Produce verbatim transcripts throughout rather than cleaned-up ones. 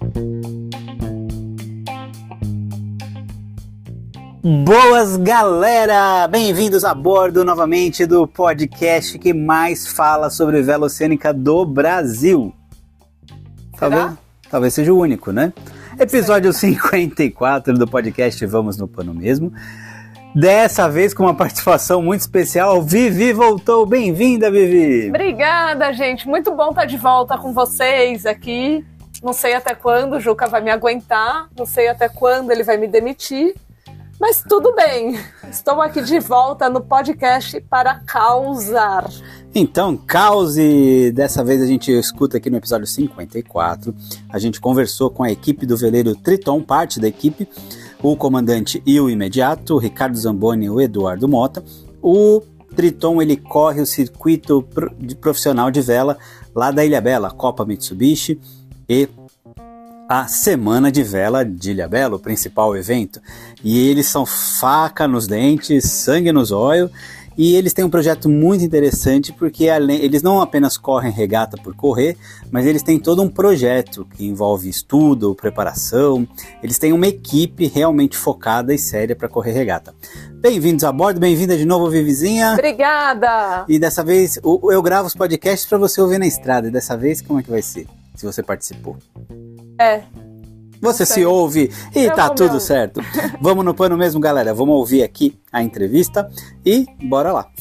Boas, galera! Bem-vindos a bordo novamente do podcast que mais fala sobre vela oceânica do Brasil. Talvez, talvez seja o único, né? Episódio cinquenta e quatro do podcast Vamos no Pano Mesmo. Dessa vez com uma participação muito especial, Vivi voltou. Bem-vinda, Vivi! Obrigada, gente. Muito bom estar de volta com vocês aqui. Não sei até quando o Juca vai me aguentar, não sei até quando ele vai me demitir. Mas tudo bem, estou aqui de volta no podcast para causar. Então, cause! Dessa vez a gente escuta aqui no episódio cinquenta e quatro. A gente conversou com a equipe do veleiro Triton, parte da equipe, o comandante e o imediato, o Ricardo Zamboni e o Eduardo Mota. O Triton, ele corre o circuito profissional de vela lá da Ilhabela, Copa Mitsubishi e a Semana de Vela de Ilhabela, o principal evento. E eles são faca nos dentes, sangue nos olhos, e eles têm um projeto muito interessante porque além, eles não apenas correm regata por correr, mas eles têm todo um projeto que envolve estudo, preparação. Eles têm uma equipe realmente focada e séria para correr regata. Bem-vindos a bordo, bem-vinda de novo, Vivizinha. Obrigada! E dessa vez eu gravo os podcasts para você ouvir na estrada, e dessa vez como é que vai ser? Se você participou. É. Você se ouve e Eu tá tudo meu. certo. Vamos no pano mesmo, galera. Vamos ouvir aqui a entrevista e bora lá.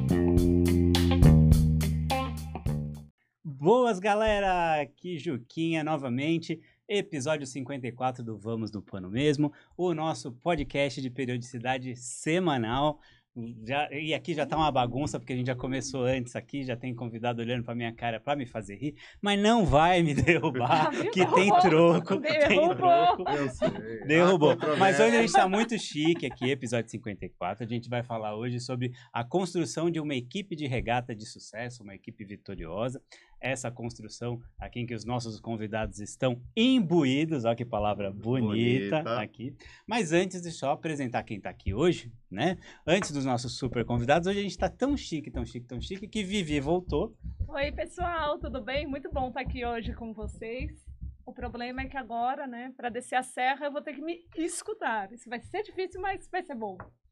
Boas, galera. Aqui Juquinha novamente. Episódio cinquenta e quatro do Vamos no Pano Mesmo. O nosso podcast de periodicidade semanal. Já, e aqui já tá uma bagunça, porque a gente já começou antes aqui, já tem convidado olhando pra minha cara pra me fazer rir, mas não vai me derrubar, que tem troco, tem troco. Eu sei. Derrubou. Mas hoje a gente tá muito chique aqui, episódio cinquenta e quatro, a gente vai falar hoje sobre a construção de uma equipe de regata de sucesso, uma equipe vitoriosa. Essa construção aqui em que os nossos convidados estão imbuídos, olha que palavra bonita, bonita aqui. Mas antes de só apresentar quem tá aqui hoje, né? Antes dos nossos super convidados, hoje a gente tá tão chique, tão chique, tão chique, que Vivi voltou. Oi, pessoal, tudo bem? Muito bom estar aqui hoje com vocês. O problema é que agora, né, para descer a serra eu vou ter que me escutar. Isso vai ser difícil, mas vai ser bom.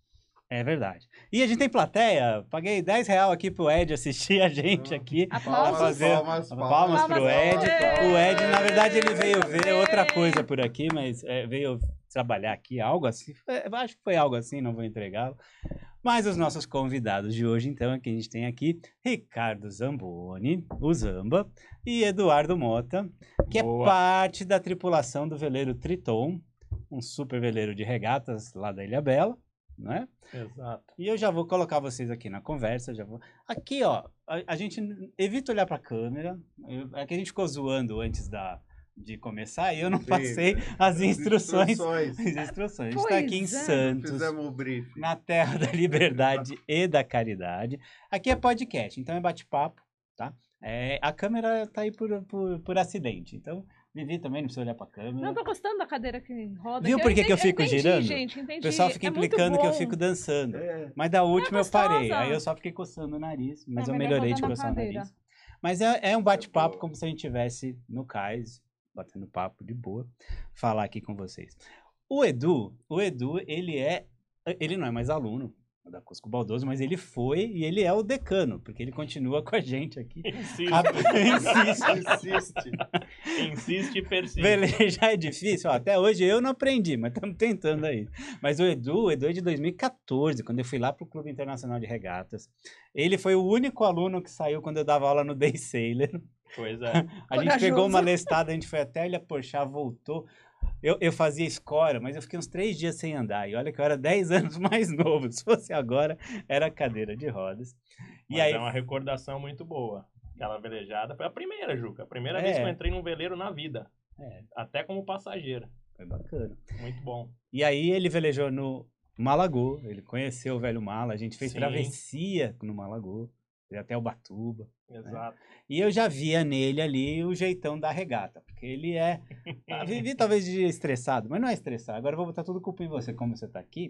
É verdade. E a gente tem plateia. Paguei dez reais aqui pro Ed assistir a gente aqui. Aplausos. Fazer palmas, palmas, palmas pro Ed. Palmas. O Ed, na verdade, ele veio ver outra coisa por aqui, mas é, veio trabalhar aqui, algo assim. Eu acho que foi algo assim, não vou entregá-lo. Mas os nossos convidados de hoje, então, é que a gente tem aqui Ricardo Zamboni, o Zamba, e Eduardo Mota, que Boa. é parte da tripulação do veleiro Triton, um super veleiro de regatas lá da Ilhabela. Não é? Exato. E eu já vou colocar vocês aqui na conversa, já vou... Aqui, ó, a, a gente evita olhar pra câmera, eu, é que a gente ficou zoando antes da, de começar e eu não passei Sim, as instruções. instruções. As instruções. A gente Pois tá aqui em é. Santos, Fizemos o briefing. na terra da liberdade e da caridade. Aqui é podcast, então é bate-papo, tá? É, a câmera tá aí por, por, por acidente, então... Vivi também, não precisa olhar pra câmera. Não, tô gostando da cadeira que roda. Viu por que, que eu fico entendi, girando? Gente, entendi. O pessoal fica é implicando que eu fico dançando. É. Mas da última É eu parei. gostosa. Aí eu só fiquei coçando o nariz. Mas É, eu melhor melhorei de rodar na coçar o cadeira. nariz. Mas é, é um bate-papo como se a gente estivesse no cais, batendo papo de boa, falar aqui com vocês. O Edu, o Edu, ele é. Ele não é mais aluno da Cusco Baldoso, mas ele foi e ele é o decano, porque ele continua com a gente aqui. Insiste. A... Insiste. Insiste. Insiste e persiste. Velejar é difícil, ó, até hoje eu não aprendi, mas estamos tentando aí. Mas o Edu, o Edu é de dois mil e quatorze, quando eu fui lá para o Clube Internacional de Regatas. Ele foi o único aluno que saiu quando eu dava aula no Day Sailor. Pois é. A gente pegou uma lestada, a gente foi até Ilha Porchá, voltou. Eu, eu fazia escora, mas eu fiquei uns três dias sem andar. E olha que eu era dez anos mais novo. Se fosse agora, era cadeira de rodas. E Mas aí... é uma recordação muito boa. Aquela velejada foi a primeira, Juca. A primeira É. vez que eu entrei num veleiro na vida. É, Até como passageiro. foi bacana. Muito bom. E aí ele velejou no Malagô, ele conheceu o velho Mala, a gente fez Sim. travessia no Malagô, até Ubatuba. Exato. E eu já via nele ali o jeitão da regata, porque ele é... Vivi talvez de estressado, mas não é estressado. Agora eu vou botar tudo culpa em você, como você tá aqui.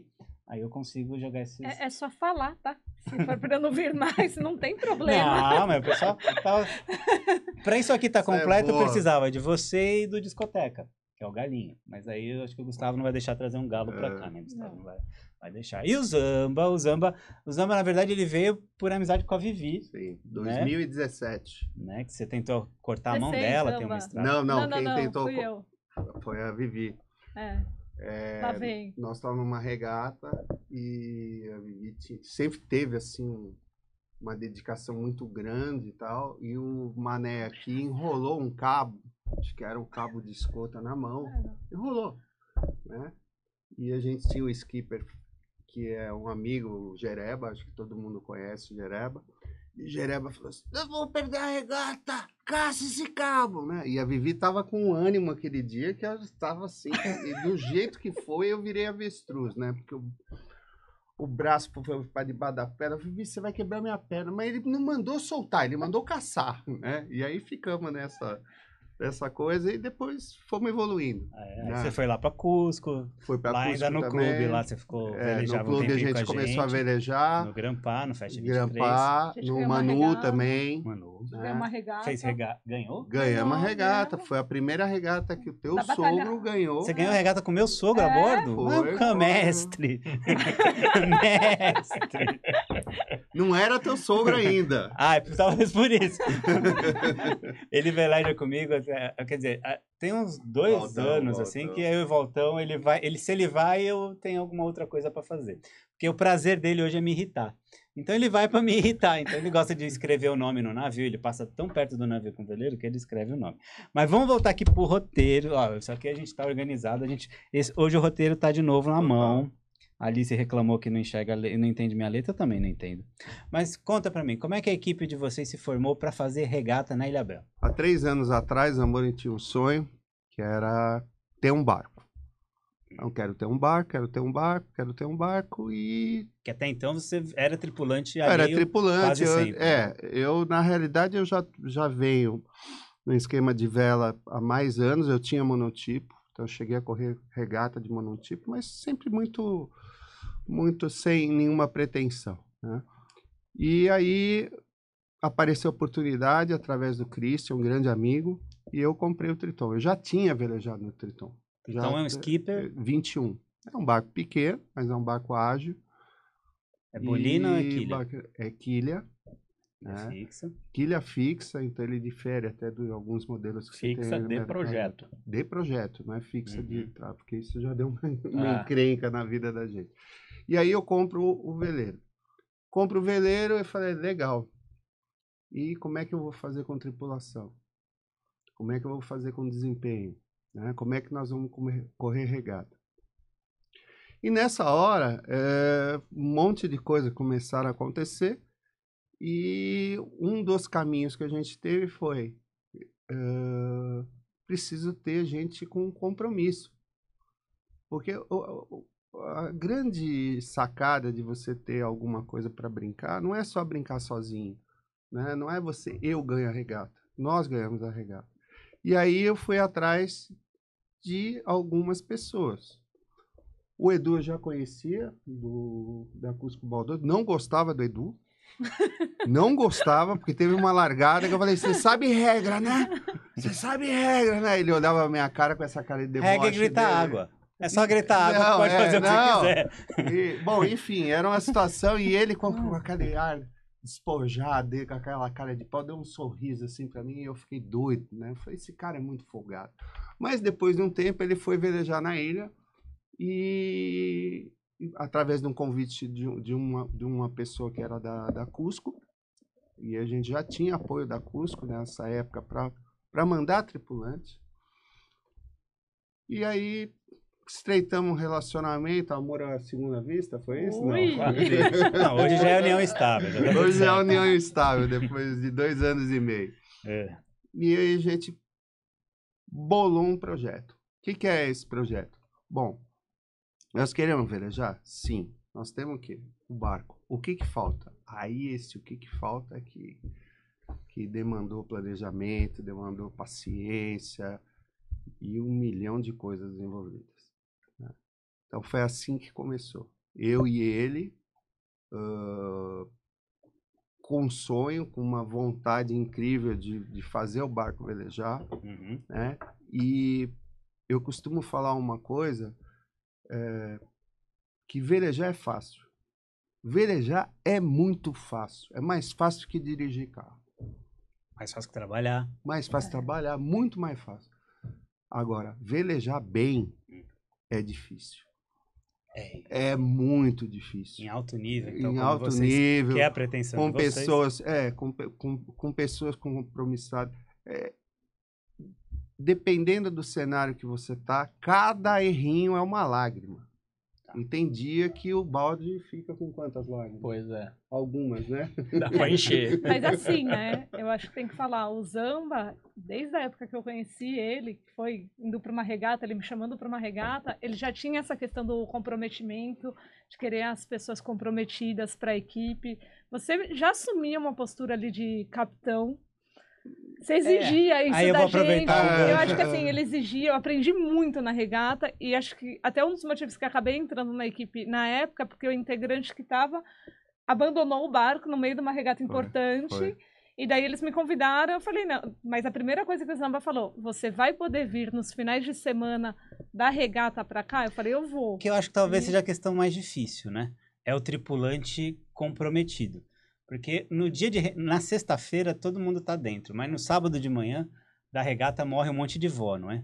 aí eu consigo jogar esses... É, é só falar, tá? Se for pra eu não vir mais, não tem problema. Não, mas o pessoal... Tava... Pra isso aqui tá Isso é completo, eu boa. precisava de você e do Discoteca, que é o Galinho. Mas aí eu acho que o Gustavo não vai deixar trazer um galo pra É. cá, né? O Gustavo Não. não vai, vai deixar. E o Zamba, o Zamba... O Zamba, na verdade, ele veio por amizade com a Vivi, Sim, dois mil e dezessete. né? Que você tentou cortar a mão Você fez, dela, Zamba? tem uma estrada. Não, não, não, não, quem não, tentou fui eu. foi a Vivi. É, É, lá vem. nós estávamos numa regata e a Vivi tinha- sempre teve assim uma dedicação muito grande e tal, e o Mané aqui enrolou um cabo, acho que era um cabo de escota na mão, enrolou, né? E a gente tinha o skipper, que é um amigo, o Jereba, acho que todo mundo conhece o Jereba, e o Jereba falou assim, eu vou perder a regata, caça esse cabo, né? E a Vivi tava com um ânimo aquele dia que ela estava assim, e do jeito que foi, eu virei avestruz, né? Porque o, o braço foi para debaixo da perna, Vivi, você vai quebrar minha perna, mas ele não mandou soltar, ele mandou caçar, né? E aí ficamos nessa, nessa coisa e depois fomos evoluindo. Ah, é, aí né? você foi lá pra Cusco, Foi para lá ainda no clube, lá você ficou É, velejava no clube um a tempinho gente com a começou a gente, velejar, no Grampá, no Fest vinte e três. Grampar, A gente no ganhou uma Manu regata. também. Manu. né? Ganhou uma regata. Fez rega... Ganhou? Ganhamos a Ganhou, regata, ganhamos. foi a primeira regata que o teu Da batalha- sogro ganhou. Você ganhou regata com meu sogro a É, bordo? foi, Ah, foi. mestre! Mestre! Não era teu sogro ainda. Ah, talvez por isso. Ele veleja comigo, é, quer dizer, é, tem uns dois Voltão, anos, voltão. assim, que aí o Voltão, ele vai, ele, se ele vai, eu tenho alguma outra coisa pra fazer. Porque o prazer dele hoje é me irritar. Então ele vai pra me irritar. Então ele gosta de escrever o nome no navio, ele passa tão perto do navio com o veleiro que ele escreve o nome. Mas vamos voltar aqui pro roteiro. Ó, isso aqui a gente tá organizado, a gente, esse- hoje o roteiro tá de novo na mão. A Alice reclamou que não enxerga, a le- não entende minha letra, eu também não entendo. Mas conta pra mim, como é que a equipe de vocês se formou pra fazer regata na Ilha Bela? Há três anos atrás, Amor tinha um sonho, que era ter um barco. Então, quero ter um barco, quero ter um barco, quero ter um barco e... Que até então você era tripulante Eu era alheio tripulante. quase Eu, sempre. é, eu, na realidade, eu já, já venho no esquema de vela há mais anos. Eu tinha monotipo, então eu cheguei a correr regata de monotipo, mas sempre muito, muito sem nenhuma pretensão, né? E aí apareceu a oportunidade através do Christian, um grande amigo, e eu comprei o Triton. Eu já tinha velejado no Triton. Já, Então é um skipper, vinte e um. É um barco pequeno, mas é um barco ágil. é bolina ou é E quilha? barco- É quilha. É né? fixa. Quilha fixa, então ele difere até de alguns modelos que Fixa tem no de mercado. projeto. De projeto, não é fixa de Uhum. trava, porque isso já deu uma, uma Ah. encrenca na vida da gente. E aí eu compro o, o veleiro. Compro o veleiro e falei, legal. E como é que eu vou fazer com tripulação? Como é que eu vou fazer com desempenho? Né? Como é que nós vamos comer- correr regata? E nessa hora, é, um monte de coisas começaram a acontecer e um dos caminhos que a gente teve foi é, preciso ter gente com compromisso. Porque o- o- a grande sacada de você ter alguma coisa para brincar não é só brincar sozinho, né? Não é você, eu ganho a regata, nós ganhamos a regata. E aí eu fui atrás de algumas pessoas. O Edu eu já conhecia, do, da Cusco Baldo, não gostava do Edu, não gostava, porque teve uma largada que eu falei, você sabe regra, né? Você sabe regra, né? Ele olhava a minha cara com essa cara de deboche Regra é gritar dele. água. É só gritar água que Não, pode é, fazer o que não. você quiser. E, bom, enfim, era uma situação e ele com, com aquele ar despojado, com aquela cara de pau, deu um sorriso assim pra mim e eu fiquei doido, né? Eu falei, esse cara é muito folgado. Mas depois de um tempo ele foi velejar na ilha e através de um convite de, um- de, uma, de uma pessoa que era da, da Cusco, e a gente já tinha apoio da Cusco nessa época para mandar tripulante. E aí estreitamos um relacionamento, amor à segunda vista, foi isso? Ui. Não. Não, hoje já é união estável. já tá tudo Hoje é a certo. união estável, depois de dois anos e meio. É. E aí a gente bolou um projeto. O que, que é esse projeto? Bom, nós queremos velejar? Sim. Nós temos o quê? O barco. O que que falta? Aí esse o que que falta é que, que demandou planejamento, demandou paciência e um milhão de coisas envolvidas, né? Então foi assim que começou. eu e ele, uh, com um sonho, com uma vontade incrível de, de fazer o barco velejar, Uhum. né? E eu costumo falar uma coisa, é, que velejar é fácil. Velejar é muito fácil. É mais fácil que dirigir carro. Mais fácil que trabalhar. Mais fácil trabalhar, muito mais fácil. Agora, velejar bem é difícil. É. É muito difícil. Em alto nível. Então, Em como alto vocês, nível, que é a pretensão com de vocês. pessoas, é, com, pe- com, com pessoas compromissadas. É, dependendo do cenário que você tá, cada errinho é uma lágrima. E tem dia que o balde fica com quantas lágrimas? Pois é. Algumas, né? Dá pra encher. Mas assim, né? Eu acho que tem que falar, o Zamba, desde a época que eu conheci ele, que foi indo para uma regata, ele me chamando para uma regata, ele já tinha essa questão do comprometimento, de querer as pessoas comprometidas para a equipe. Você já assumia uma postura ali de capitão. Você exigia isso Aí eu da vou gente. aproveitar. Eu acho que assim, ele exigia, eu aprendi muito na regata, e acho que até um dos motivos que eu acabei entrando na equipe na época, porque o integrante que estava abandonou o barco no meio de uma regata importante. foi. E daí eles me convidaram, eu falei, não, mas a primeira coisa que o Zamba falou, você vai poder vir nos finais de semana da regata pra cá? Eu falei, eu vou. Que eu acho que talvez E- seja a questão mais difícil, né? É o tripulante comprometido. Porque no dia de... re- na sexta-feira todo mundo tá dentro, mas no sábado de manhã da regata morre um monte de vó, não é?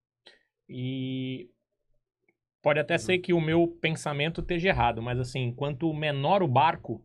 E pode até ser que o meu pensamento esteja errado, mas assim, quanto menor o barco,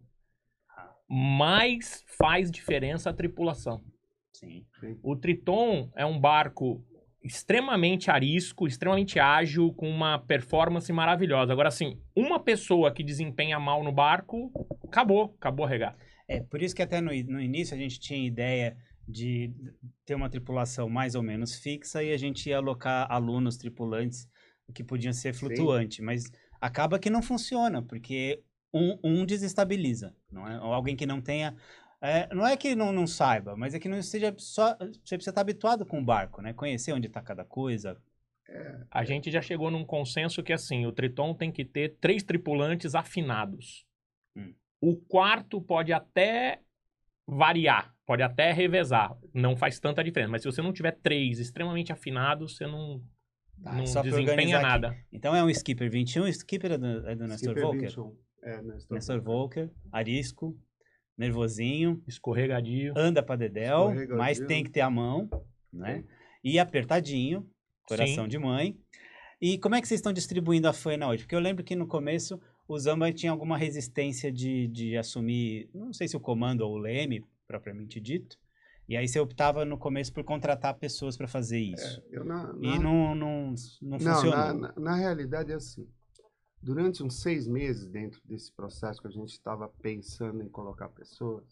mais faz diferença a tripulação. Sim. O Triton é um barco extremamente arisco, extremamente ágil, com uma performance maravilhosa. Agora, assim, uma pessoa que desempenha mal no barco, acabou, acabou a regata. É, por isso que até no, i- no início a gente tinha ideia de ter uma tripulação mais ou menos fixa e a gente ia alocar alunos tripulantes que podiam ser flutuantes, mas acaba que não funciona, porque um, um desestabiliza, não é? Ou alguém que não tenha... é, não é que não, não saiba, mas é que não esteja só... Você precisa estar habituado com o barco, né? Conhecer onde está cada coisa. A gente já chegou num consenso que, assim, o Triton tem que ter três tripulantes afinados. Hum. O quarto pode até variar, pode até revezar. Não faz tanta diferença. Mas se você não tiver três extremamente afinados, você não, Tá, não só pra desempenha organizar aqui. nada. Então é um Skipper vinte e um, Skipper é do, é do Nestor Skipper Volker? vinte e um. É, Nestor Nestor Volker, arisco, nervosinho, Escorregadio. anda pra dedéu, Escorregadio. mas tem que ter a mão, né? E apertadinho, coração Sim. de mãe. E como é que vocês estão distribuindo a faina hoje? Porque eu lembro que no começo o Zamba tinha alguma resistência de, de assumir, não sei se o comando ou o leme, propriamente dito. E aí você optava no começo por contratar pessoas para fazer isso. Eu na, na, E não, não, não não, funcionou. na, na, na realidade é assim. Durante uns seis meses dentro desse processo que a gente estava pensando em colocar pessoas,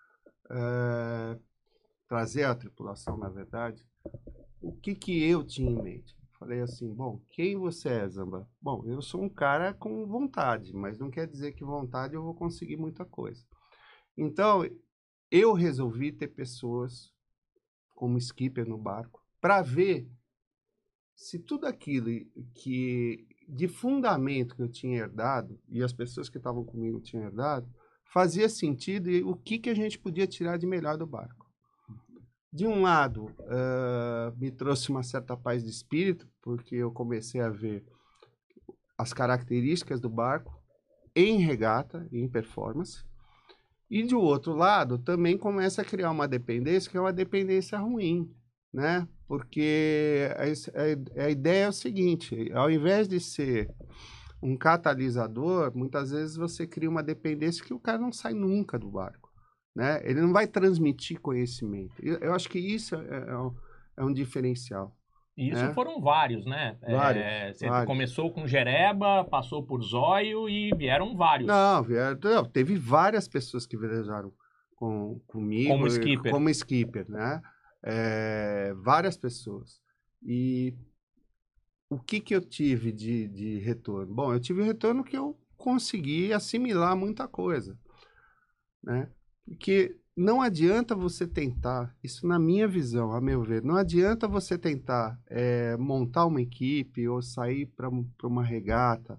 é, trazer a tripulação, na verdade, o que que eu tinha em mente? Falei assim, bom, quem você é, Zamba? Bom, eu sou um cara com vontade, mas não quer dizer que vontade eu vou conseguir muita coisa. Então, eu resolvi ter pessoas como skipper no barco para ver se tudo aquilo que de fundamento que eu tinha herdado e as pessoas que estavam comigo tinham herdado fazia sentido e o que que a gente podia tirar de melhor do barco. De um lado, uh, me trouxe uma certa paz de espírito, porque eu comecei a ver as características do barco em regata, em performance. E de outro lado, também começa a criar uma dependência, que é uma dependência ruim, né? Porque a, a, a ideia é o seguinte, ao invés de ser um catalisador, muitas vezes você cria uma dependência que o cara não sai nunca do barco, né? Ele não vai transmitir conhecimento. Eu, eu acho que isso é, é, um, é um diferencial. E isso É. foram vários, né? Vários, É, você vários. começou com Jereba, passou por Zóio e vieram vários. Não, vieram, não, teve várias pessoas que velejaram com, comigo. Como skipper. Como skipper, né? É, várias pessoas. E o que que eu tive de, de retorno? Bom, eu tive retorno que eu consegui assimilar muita coisa, né? Porque não adianta você tentar, isso na minha visão, a meu ver, não adianta você tentar é, montar uma equipe ou sair para uma regata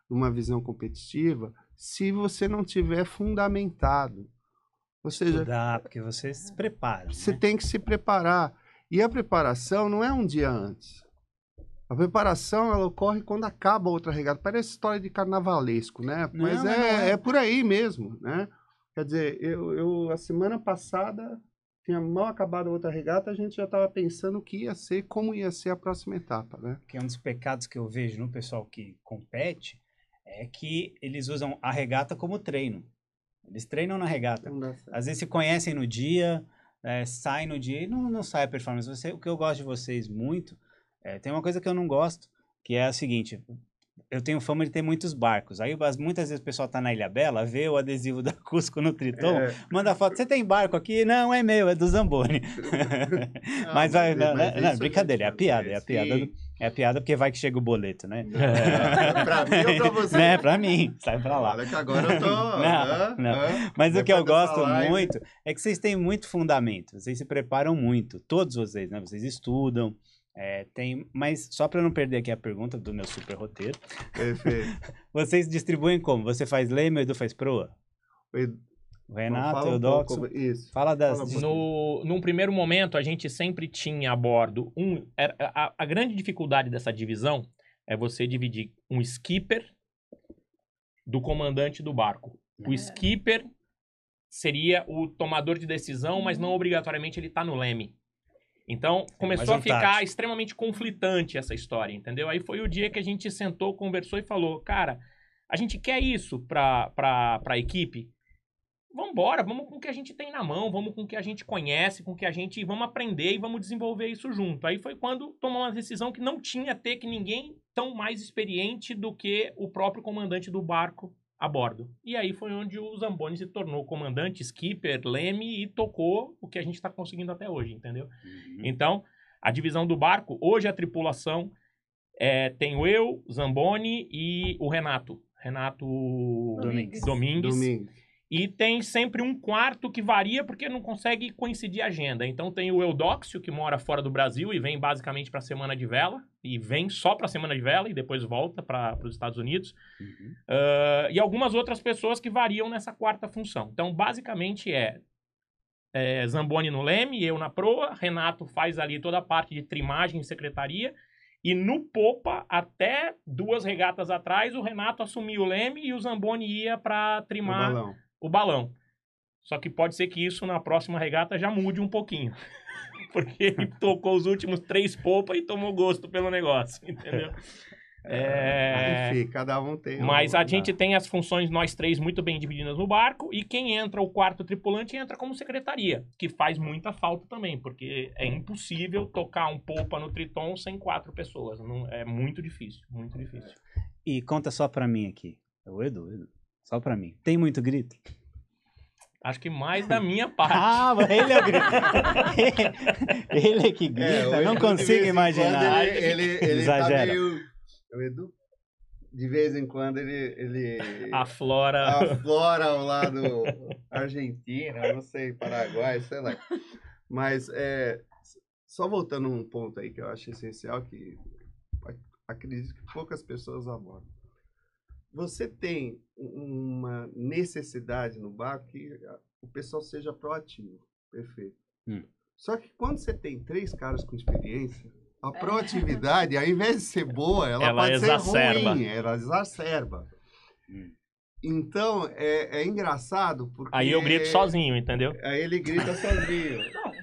numa visão competitiva se você não tiver fundamentado. Ou seja, Estudar, porque você se prepara. você né? tem que se preparar. E a preparação não é um dia antes. A preparação, ela ocorre quando acaba a outra regata. Parece história de carnavalesco, né? Não, Mas mas é, não é. é por aí mesmo, né? Quer dizer, eu, eu a semana passada, tinha mal acabado a outra regata, a gente já estava pensando o que ia ser, como ia ser a próxima etapa, né? Que é um dos pecados que eu vejo no pessoal que compete, é que eles usam a regata como treino. Eles treinam na regata. Não dá certo. Às vezes se conhecem no dia, é, saem no dia e não, não sai a performance. Você, o que eu gosto de vocês muito, é, tem uma coisa que eu não gosto, que é a seguinte, eu tenho fama de ter muitos barcos. Aí as- muitas vezes o pessoal tá na Ilha Bela, vê o adesivo da Cusco no Triton, É. manda foto, você tem barco aqui? Não, é meu, é do Zamboni. mas vai, não, mas não, isso brincadeira, é a gente piada, é a sim. piada, do- é a piada porque vai que chega o boleto, né? É, pra mim ou pra você? Né, pra mim, sai pra lá. Olha que agora eu tô... Não, hã, não. hã, Mas o que eu depois dessa gosto live- muito é que vocês têm muito fundamento, vocês se preparam muito, todos vocês, né? Vocês estudam, é, tem, mas só para não perder aqui a pergunta do meu super roteiro, Perfeito. vocês distribuem como? Você faz leme, o Edu faz proa? O Edu- O Renato, fala o um pouco Doxo? sobre- Isso. Fala das... Fala um pouco. No, num primeiro momento, a gente sempre tinha a bordo um. era- a, a grande dificuldade dessa divisão é você dividir um skipper do comandante do barco. O É. skipper seria o tomador de decisão, mas não obrigatoriamente ele tá no leme. Então, começou mais um a ficar tático. extremamente conflitante essa história, entendeu? Aí foi o dia que a gente sentou, conversou e falou, cara, a gente quer isso pra, pra, pra equipe? Vamos embora, vamos com o que a gente tem na mão, vamos com o que a gente conhece, com o que a gente... Vamos aprender e vamos desenvolver isso junto. Aí foi quando tomou uma decisão que não tinha ter que ninguém tão mais experiente do que o próprio comandante do barco a bordo. E aí foi onde o Zamboni se tornou comandante, skipper, leme e tocou o que a gente está conseguindo até hoje, entendeu? Uhum. Então, a divisão do barco, hoje a tripulação é, tenho eu, Zamboni e o Renato. Renato Domingues. Domingues. Domingo. E tem sempre um quarto que varia porque não consegue coincidir a agenda. Então tem o Eudóxio, que mora fora do Brasil e vem basicamente para a Semana de Vela. E vem só para a Semana de Vela e depois volta para os Estados Unidos. Uhum. Uh, e algumas outras pessoas que variam nessa quarta função. Então, basicamente é, é Zamboni no leme, eu na proa. Renato faz ali toda a parte de trimagem e secretaria. E no popa, até duas regatas atrás, o Renato assumia o leme e o Zamboni ia para O trimar balão. o balão. Só que pode ser que isso na próxima regata já mude um pouquinho. Porque ele tocou os últimos três popa e tomou gosto pelo negócio, entendeu? É... Enfim, cada um tem... Mas um- a gente tem as funções, nós três, muito bem divididas no barco, e quem entra, o quarto tripulante, entra como secretaria, que faz muita falta também, porque é impossível tocar um popa no Triton sem quatro pessoas. Não, é muito difícil, muito difícil. E conta só pra mim aqui, o Edu, Edu, só pra mim. Tem muito grito? Acho que mais da minha parte. Ah, mas ele é o grito. Ele é que grita, É, o não Edu, consigo de vez em imaginar. quando, Ele, ele, ele Exagera. tá meio... O Edu, de vez em quando, ele... ele... A Flora... aflora ao lado Argentina, não sei, Paraguai, sei lá. Mas, é, só voltando a um ponto aí que eu acho essencial, que acredito que poucas pessoas abordam. Você tem uma necessidade no barco que o pessoal seja proativo. Perfeito. Hum. Só que quando você tem três caras com experiência, a proatividade, ao invés de ser boa, ela, Ela pode exacerba. ser ruim, ela exacerba. Hum. Então, é, é engraçado porque... Aí eu grito sozinho, entendeu? Aí ele grita sozinho.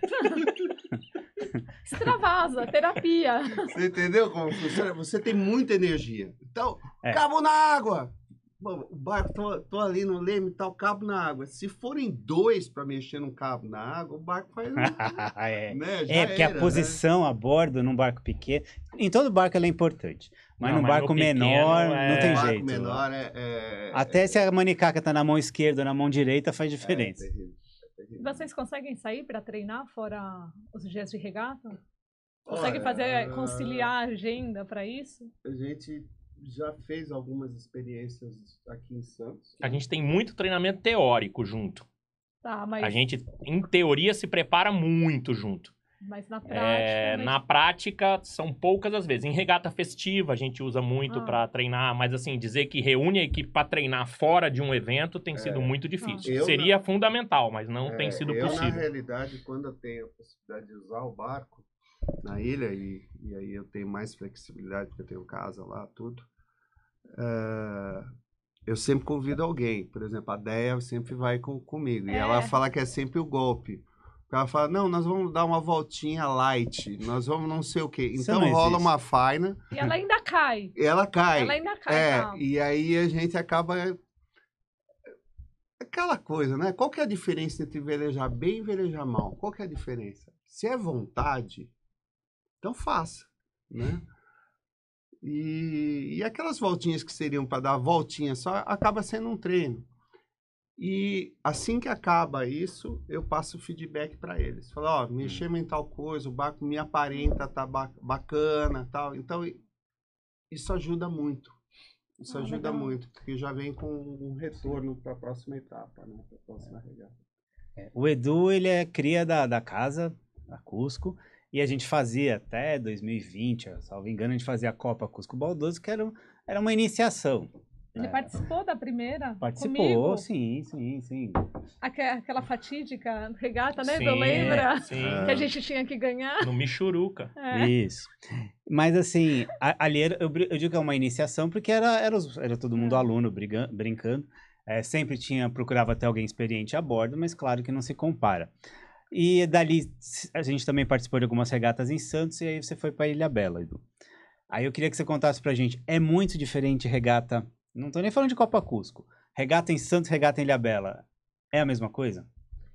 Extravasa, terapia. Você entendeu como funciona? Você tem muita energia. Então, É. cabo na água. Bom, o barco, tô, tô ali no leme e tal, cabo na água. Se forem dois para mexer num cabo na água, o barco faz... é. né? Já É, porque era, a posição a bordo num barco pequeno, em todo barco ela é importante, mas Não, num mas barco no pequeno menor é- não tem Né? Barco jeito. menor é... é- Até é- se a manicaca tá na mão esquerda ou na mão direita faz diferença. É terrível, é terrível. Vocês conseguem sair para treinar fora os dias de regata? Consegue Olha, fazer, conciliar a agenda para isso? A gente já fez algumas experiências aqui em Santos. A gente tem muito treinamento teórico junto. Tá, mas A gente, em teoria, se prepara muito junto. Mas na prática... É, mas... Na prática, são poucas as vezes. Em regata festiva, a gente usa muito Ah. para treinar, mas assim, dizer que reúne a equipe para treinar fora de um evento tem sido muito difícil. Eu Seria fundamental, mas não É, tem sido eu, possível. na realidade, quando eu tenho a possibilidade de usar o barco na ilha, e, e aí eu tenho mais flexibilidade, porque eu tenho casa lá, tudo, é, eu sempre convido alguém. Por exemplo, a Deia sempre vai com, comigo, e É. ela fala que é sempre o golpe. Ela fala, não, nós vamos dar uma voltinha light, nós vamos não sei o quê. Isso Então não rola existe. uma faina, E ela ainda cai. e ela cai. Ela ainda cai, É, tá? e aí a gente acaba... Aquela coisa, né? Qual que é a diferença entre velejar bem e velejar mal? Qual que é a diferença? Se é vontade, então faça, né? E, e aquelas voltinhas que seriam para dar voltinha só, acaba sendo um treino. E assim que acaba isso, eu passo o feedback para eles. Falo, ó, mexemos em tal coisa, o barco me aparenta, tá ba- bacana, tal. Então, isso ajuda muito. Isso Ah, ajuda legal. muito, porque já vem com um retorno para a próxima etapa, né? Para a próxima regata. É, o Edu, ele é cria da, da casa, da Cusco, e a gente fazia até dois mil e vinte, ó, salvo engano, a gente fazia a Copa Cusco Baldoso, que era, um- era uma iniciação. Ele É, participou da primeira? Participou, Comigo? sim, sim, sim. Aque- Aquela fatídica regata, né? Sim, Tu lembra? sim. Que a gente tinha que ganhar. No Michuruca. É. Isso. Mas assim, a- ali era- eu, bri- eu digo que é uma iniciação porque era, era, os- era todo mundo É. aluno brigan- brincando. É, sempre tinha, procurava ter alguém experiente a bordo, mas claro que não se compara. E dali s- a gente também participou de algumas regatas em Santos e aí você foi para Ilha Bela, Edu. Aí eu queria que você contasse pra gente, é muito diferente regata, não tô nem falando de Copa Cusco, regata em Santos, regata em Ilha Bela, é a mesma coisa?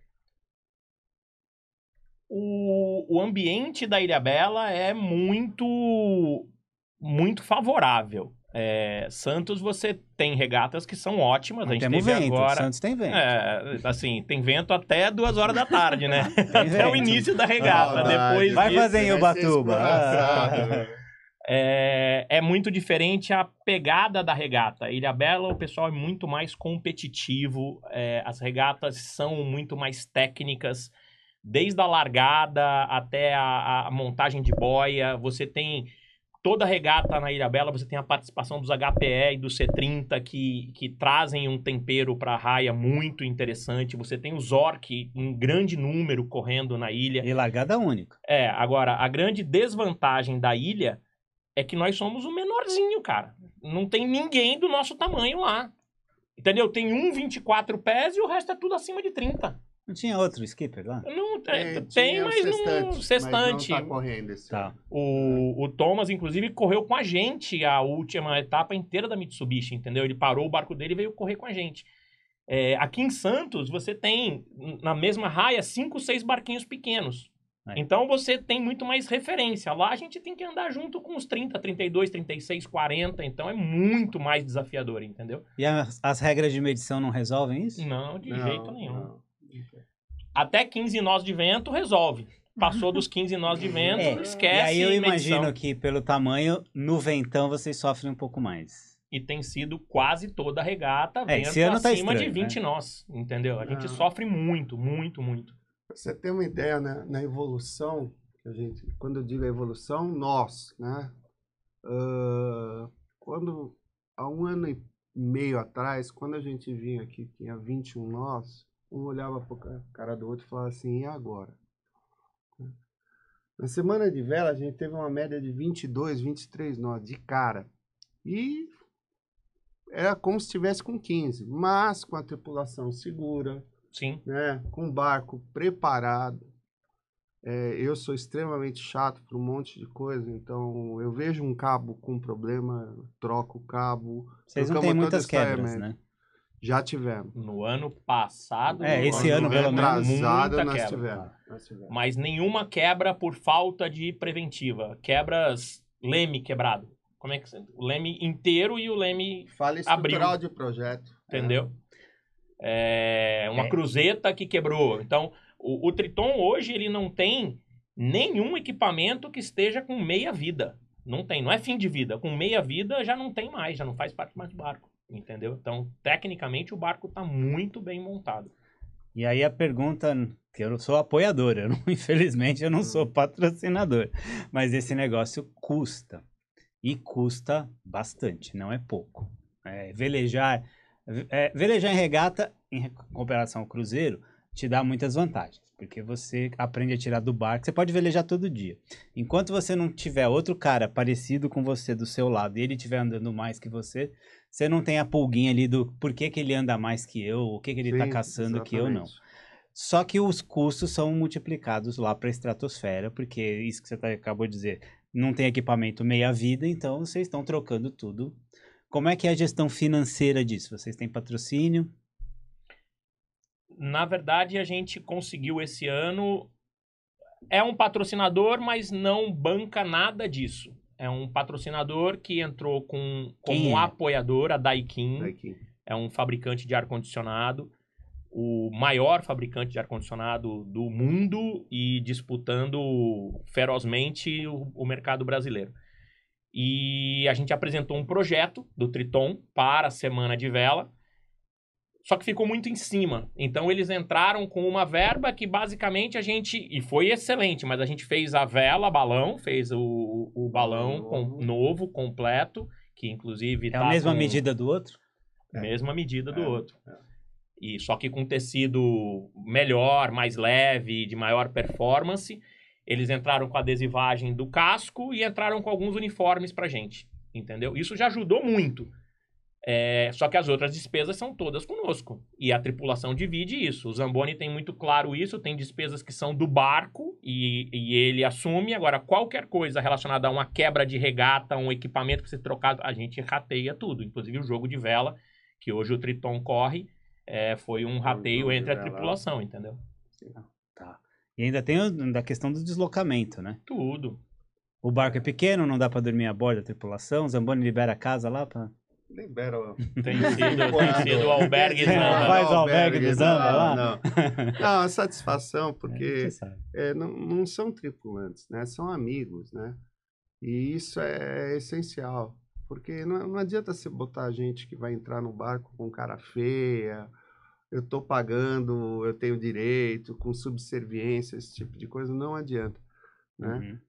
O, o ambiente da Ilha Bela é muito, muito favorável. É, Santos, você tem regatas que são ótimas. A Nós gente temos teve vento, agora. Santos tem vento. É, assim, tem vento até duas horas da tarde, né? até vento. o início da regata. Saudade. Depois Vai disso, fazer em vai ser Ubatuba. escorraçado, Ah. né? É, é muito diferente a pegada da regata. Ilha Bela, o pessoal é muito mais competitivo, é, as regatas são muito mais técnicas, desde a largada até a, a montagem de boia. Você tem toda a regata na Ilha Bela, você tem a participação dos H P E e do C trinta que, que trazem um tempero para a raia muito interessante. Você tem os Orc em grande número correndo na ilha. E largada única. É, agora, a grande desvantagem da ilha é que nós somos o menorzinho, cara. Não tem ninguém do nosso tamanho lá. Entendeu? Tem um vinte e quatro pés e o resto é tudo acima de trinta. Não tinha outro skipper lá? Não, é, É, tem, tinha o mas não... sextante, Sextante. Mas não tá correndo esse Tá. ano. O, o Thomas, inclusive, correu com a gente a última etapa inteira da Mitsubishi, entendeu? Ele parou o barco dele e veio correr com a gente. É, aqui em Santos, você tem, na mesma raia, cinco, seis barquinhos pequenos. É. Então, você tem muito mais referência. Lá, a gente tem que andar junto com os trinta, trinta e dois, trinta e seis, quarenta. Então, é muito mais desafiador, entendeu? E as, as regras de medição não resolvem isso? Não, de Não, jeito nenhum. não. Até quinze nós de vento, resolve. Passou dos quinze nós de vento, É, esquece E aí eu imagino medição. que pelo tamanho, no ventão vocês sofrem um pouco mais. E tem sido quase toda a regata É, vento esse ano tá acima estranho, de vinte né? nós, entendeu? A gente Não. sofre muito, muito, muito. Pra você ter uma ideia, né, na evolução, que a gente, quando eu digo a evolução, nós, né? ah, quando, há um ano e meio atrás, quando a gente vinha aqui, tinha vinte e um nós, um olhava pro ca- cara do outro e falava assim, e agora? Na semana de vela, a gente teve uma média de vinte e dois, vinte e três nós, de cara. E era como se estivesse com quinze, mas com a tripulação segura, Sim. né, com o barco preparado. É, eu sou extremamente chato para um monte de coisa, então eu vejo um cabo com problema, eu troco o cabo. Vocês não trocamos têm toda muitas a história, quebras, né? né? Já tivemos. No ano passado... É, no esse ano, pelo menos, retrasado, muita nós quebra. tivemos. Nós tivemos. Mas nenhuma quebra por falta de preventiva. Quebras, leme quebrado. Como é que... O leme inteiro e o leme... Falha abriu. estrutural de projeto. Entendeu? É, uma É. cruzeta que quebrou. Então, o, o Triton hoje, ele não tem nenhum equipamento que esteja com meia vida. Não tem, não é fim de vida. Com meia vida já não tem mais, já não faz parte mais do barco. Entendeu? Então, tecnicamente, o barco está muito bem montado. E aí a pergunta, que eu sou apoiador, eu não, infelizmente eu não sou patrocinador, mas esse negócio custa, e custa bastante, não é pouco. É, velejar, é, velejar em regata, em comparação ao cruzeiro, te dá muitas vantagens, porque você aprende a tirar do barco, você pode velejar todo dia. Enquanto você não tiver outro cara parecido com você do seu lado, e ele estiver andando mais que você, você não tem a pulguinha ali do por que, que ele anda mais que eu, o que, que ele está caçando exatamente. que eu não. Só que os custos são multiplicados lá para a estratosfera, porque isso que você tá, acabou de dizer, não tem equipamento meia-vida, então vocês estão trocando tudo. Como é que é a gestão financeira disso? Vocês têm patrocínio? Na verdade, a gente conseguiu esse ano... É um patrocinador, mas não banca nada disso. É um patrocinador que entrou com, como é? apoiador, a Daikin. Daikin. É um fabricante de ar-condicionado, o maior fabricante de ar-condicionado do mundo e disputando ferozmente o, o mercado brasileiro. E a gente apresentou um projeto do Triton para a Semana de Vela, só que ficou muito em cima. Então, eles entraram com uma verba que, basicamente, a gente... E foi excelente, mas a gente fez a vela, balão, fez o, o balão novo. Com, novo, completo, que, inclusive... É tá a mesma com, medida do outro? Mesma medida do É, outro. é. E só que com tecido melhor, mais leve, de maior performance. Eles entraram com a adesivagem do casco e entraram com alguns uniformes pra gente, entendeu? Isso já ajudou muito. É, só que as outras despesas são todas conosco. E a tripulação divide isso. O Zamboni tem muito claro isso. Tem despesas que são do barco e, e ele assume. Agora, qualquer coisa relacionada a uma quebra de regata, um equipamento que você trocado, a gente rateia tudo. Inclusive o jogo de vela, que hoje o Triton corre, é, foi um rateio entre a tripulação, entendeu? Tá. E ainda tem a questão do deslocamento, né? Tudo. O barco é pequeno, não dá pra dormir a bordo da tripulação. O Zamboni libera a casa lá pra... Libera. Tem sido, tem sido o albergue É, Zamba. faz o albergue do Zamba lá? Não, não, a satisfação, porque É, você sabe. é, não, não são tripulantes, né? São amigos, né? E isso é essencial, porque não, não adianta você botar gente que vai entrar no barco com cara feia, eu tô pagando, eu tenho direito, com subserviência, esse tipo de coisa, não adianta, né? Uhum.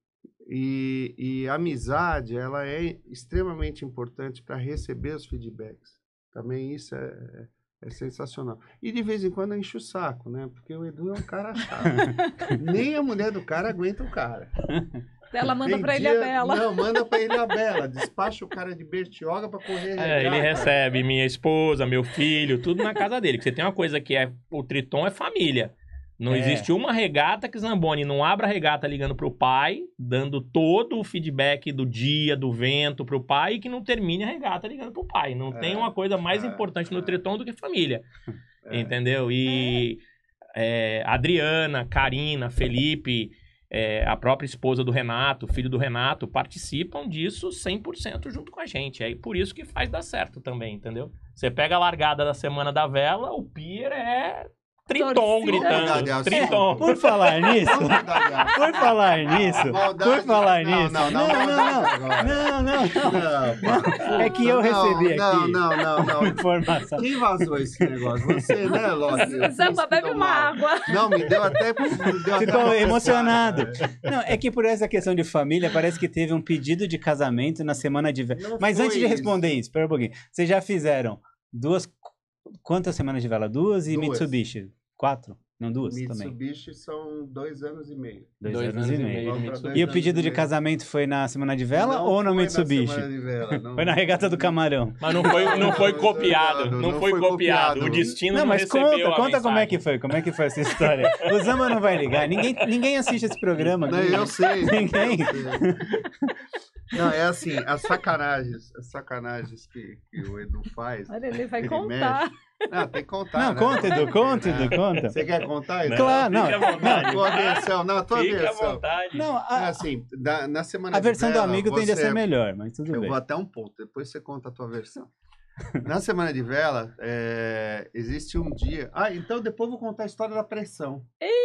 E, e a amizade, ela é extremamente importante para receber os feedbacks. Também isso é, é sensacional. E de vez em quando enche o saco, né? Porque o Edu é um cara chato. Nem a mulher do cara aguenta o cara. Ela manda Tem pra ele dia- a Bela. Não, manda pra ele a Bela. Despacha o cara de Bertioga pra correr. É, ele regata. recebe minha esposa, meu filho, tudo na casa dele. Porque você tem uma coisa que é... O Triton é família. Não É. existe uma regata que Zamboni não abra a regata ligando pro pai, dando todo o feedback do dia, do vento pro pai, e que não termine a regata ligando pro pai. Não É, tem uma coisa mais é, importante no é. Triton do que família. É. Entendeu? E é, Adriana, Karina, Felipe, é, a própria esposa do Renato, filho do Renato, participam disso cem por cento junto com a gente. É por isso que faz dar certo também, entendeu? Você pega a largada da Semana da Vela, o pier é Triton Torcida. gritando. Maldade, é Triton. Por falar nisso, Maldade, por falar nisso, Maldade- por falar não, nisso, não, não, não, maldade agora. não, não, não, Não, não, é que eu recebi não, aqui Não, não, não, não. informação. Quem vazou esse negócio? Você, né, Loki? Zamba, bebe uma água. Não, me deu até... Me deu até Ficou uma emocionado. pesada. Não, é que por essa questão de família, parece que teve um pedido de casamento na semana de vela. Não Mas foi antes de isso. responder isso, espera um pouquinho. Vocês já fizeram duas... Quantas semanas de vela? Duas e Duas. Mitsubishi? Quatro? Não, duas também. Mitsubishi são dois anos e meio. Dois, Dois anos, e meio. Vamos pra Mitsubishi. dois E o anos pedido de meio. casamento foi na semana de vela Não ou no foi na Mitsubishi? semana de vela, não. Foi na regata do Camarão. Mas não foi, não foi Não, copiado. não, Não, não foi, foi copiado. copiado. O destino Não, não, mas recebeu conta, a conta como é que mensagem. foi, como é que foi essa história. O Zamba não vai ligar, ninguém, ninguém assiste esse programa. Não, aqui. eu sei. Ninguém. eu sei. Não, é assim, as sacanagens, as sacanagens que, que o Edu faz. Olha, ele vai ele contar. mexe. Não, tem que contar. Não, né? conta, Edu, conta, Né? Edu, conta. Você quer contar, Edu? Claro, não. Fique à vontade. A tua versão, não, a tua Fique à versão. vontade. Não, É a, assim, da- na semana a versão de do vela, amigo tende a você- ser melhor, mas tudo Eu bem. vou até um ponto, depois você conta a tua versão. Na semana de vela, é, existe um dia... Ah, então depois eu vou contar a história da pressão.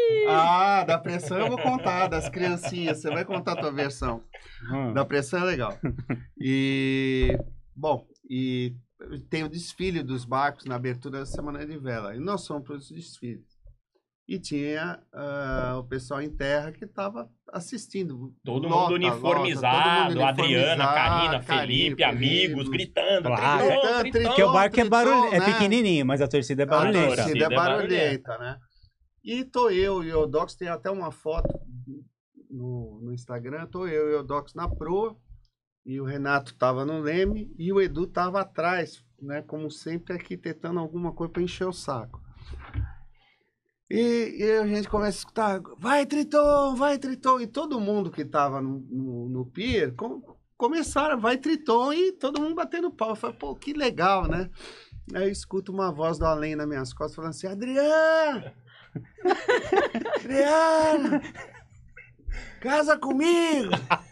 Ah, da pressão eu vou contar, das criancinhas. Você vai contar a tua versão. Hum. Da pressão é legal. E, bom, e tem o desfile dos barcos na abertura da semana de vela. E nós fomos para os desfiles. E tinha uh, o pessoal em terra que estava assistindo. Todo Lota, mundo uniformizado, lota, todo mundo Adriana, Karina, Karine, Felipe, amigos, gritando. Claro. Tritão, Tritão, Tritão. Porque o barco é, barulho, é né? pequenininho, mas a torcida é A barulhenta. torcida é é barulhenta, né? E tô eu e o Dox, tem até uma foto no, no Instagram, tô eu e o Dox na proa, e o Renato tava no leme, e o Edu tava atrás, né? Como sempre, arquitetando alguma coisa para encher o saco. E, e a gente começa a escutar, vai Triton, vai Triton, e todo mundo que tava no, no, no pier com, começaram, vai Triton, e todo mundo batendo pau. Eu falei, pô, que legal, né? Aí eu escuto uma voz do além nas minhas costas falando assim, Adriana! Adriana! Casa comigo!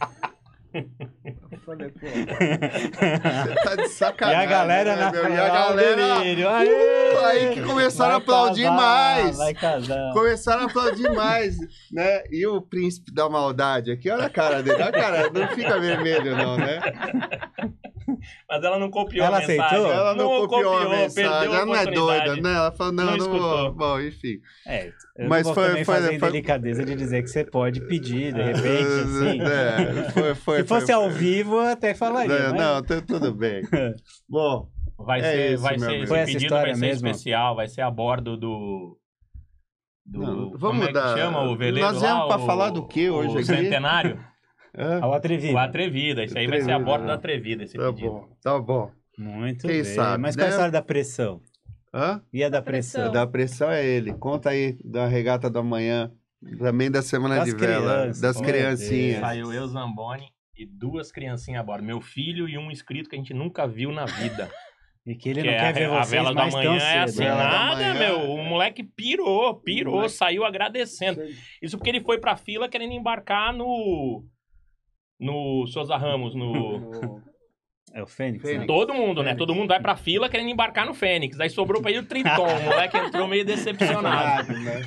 Eu falei, pô, você tá de sacanagem. E a galera né, na meu? frente. E a galera. Delírio. Uh, aí que começaram a aplaudir casar, mais. Vai casar. Começaram a aplaudir mais, né? E o príncipe da maldade aqui, olha a cara dele, olha a cara, não fica vermelho não, né? Mas ela não copiou Ela a mensagem. aceitou? Ela não, Não copiou, a copiou, mensagem, perdeu a ela não é oportunidade. doida, né? Ela falou, não, Não não, vou. escutou. Bom, enfim. É, eu Mas não vou foi- também foi- fazer foi- delicadeza de dizer que você pode pedir, de repente, assim. É, foi, foi, Se fosse foi, ao foi. vivo, eu até falaria. Não, mas- não, tu- tudo bem. Bom, Vai É ser, isso, vai meu ser, amigo. esse Foi essa pedido história vai ser mesmo? especial, vai ser a bordo do... do Não, como vamos é que dar- chama o veleiro nós lá? viemos pra o- falar do quê hoje o aqui? Centenário? é, Ao atrevido. O Atrevida. Isso aí vai ser a Atrevida, bordo né? da Atrevida, esse tá pedido. bom, tá bom. Muito Quem bem. sabe, Mas né? qual é a história da pressão? Hã? E a da Da pressão. pressão? Da pressão é ele. Conta aí da regata da manhã, também da semana Das de vela, crianças, das meu criancinhas. Saiu eu, Zamboni e duas criancinhas a bordo. Meu filho e um inscrito que a gente nunca viu na vida. E que ele Que não é quer a, ver a vocês vela da mais tão manhã cedo. é assim, Vela da nada, manhã. meu. O moleque pirou, pirou, Moleque. saiu agradecendo. Isso porque ele foi pra fila querendo embarcar no... No Souza Ramos, no... É o Fênix, Fênix. né? Todo mundo, né? Fênix. Todo mundo vai pra fila querendo embarcar no Fênix. Aí sobrou pra ele o Triton. O moleque entrou meio decepcionado. né?